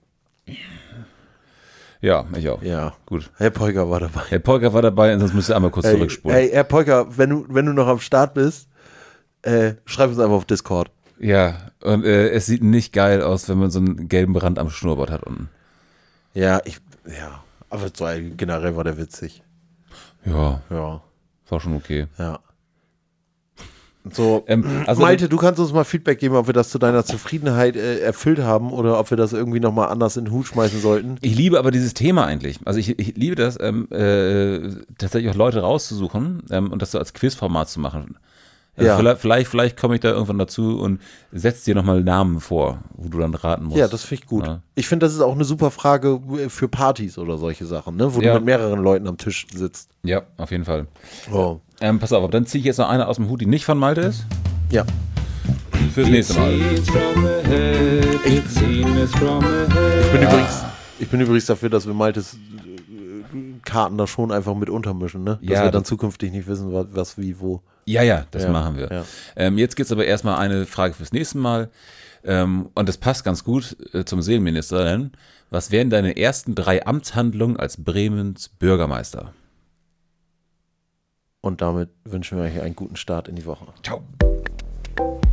ja, ich auch. Ja. Gut. Herr Polger war dabei. Herr Polker war dabei, sonst müsst ihr einmal kurz Hey, zurückspulen. hey, Herr Polger, wenn du, wenn du noch am Start bist, äh, schreib uns einfach auf Discord. Ja, und äh, es sieht nicht geil aus, wenn man so einen gelben Rand am Schnurrbart hat unten. Ja, ich, ja. Aber so, generell war der witzig. Ja, Ja. war schon okay. Ja. So, Ähm, also- Malte, du kannst uns mal Feedback geben, ob wir das zu deiner Zufriedenheit äh, erfüllt haben oder ob wir das irgendwie nochmal anders in den Hut schmeißen sollten. Ich liebe aber dieses Thema eigentlich. Also ich, ich liebe das, ähm, äh, tatsächlich auch Leute rauszusuchen ähm, und das so als Quizformat zu machen. Also Ja. Vielleicht, vielleicht, vielleicht komme ich da irgendwann dazu und setze dir nochmal Namen vor, wo du dann raten musst. Ja, das finde ich gut. Ja. Ich finde, das ist auch eine super Frage für Partys oder solche Sachen, ne? Wo Ja. du mit mehreren Leuten am Tisch sitzt. Ja, auf jeden Fall. Oh. Ähm, pass auf, aber dann ziehe ich jetzt noch eine aus dem Hut, die nicht von Malte ist. Ja. Fürs nächste Mal. Ich bin übrigens, ich bin übrigens dafür, dass wir Maltes äh, Karten da schon einfach mit untermischen, ne? Dass Ja, wir dann das- zukünftig nicht wissen, was, was wie, wo. Ja, ja, das Ja, machen wir. ja. Ähm, jetzt gibt es aber erstmal eine Frage fürs nächste Mal. Ähm, und das passt ganz gut äh, zum Seelenminister. Denn was wären deine ersten drei Amtshandlungen als Bremens Bürgermeister? Und damit wünschen wir euch einen guten Start in die Woche. Ciao.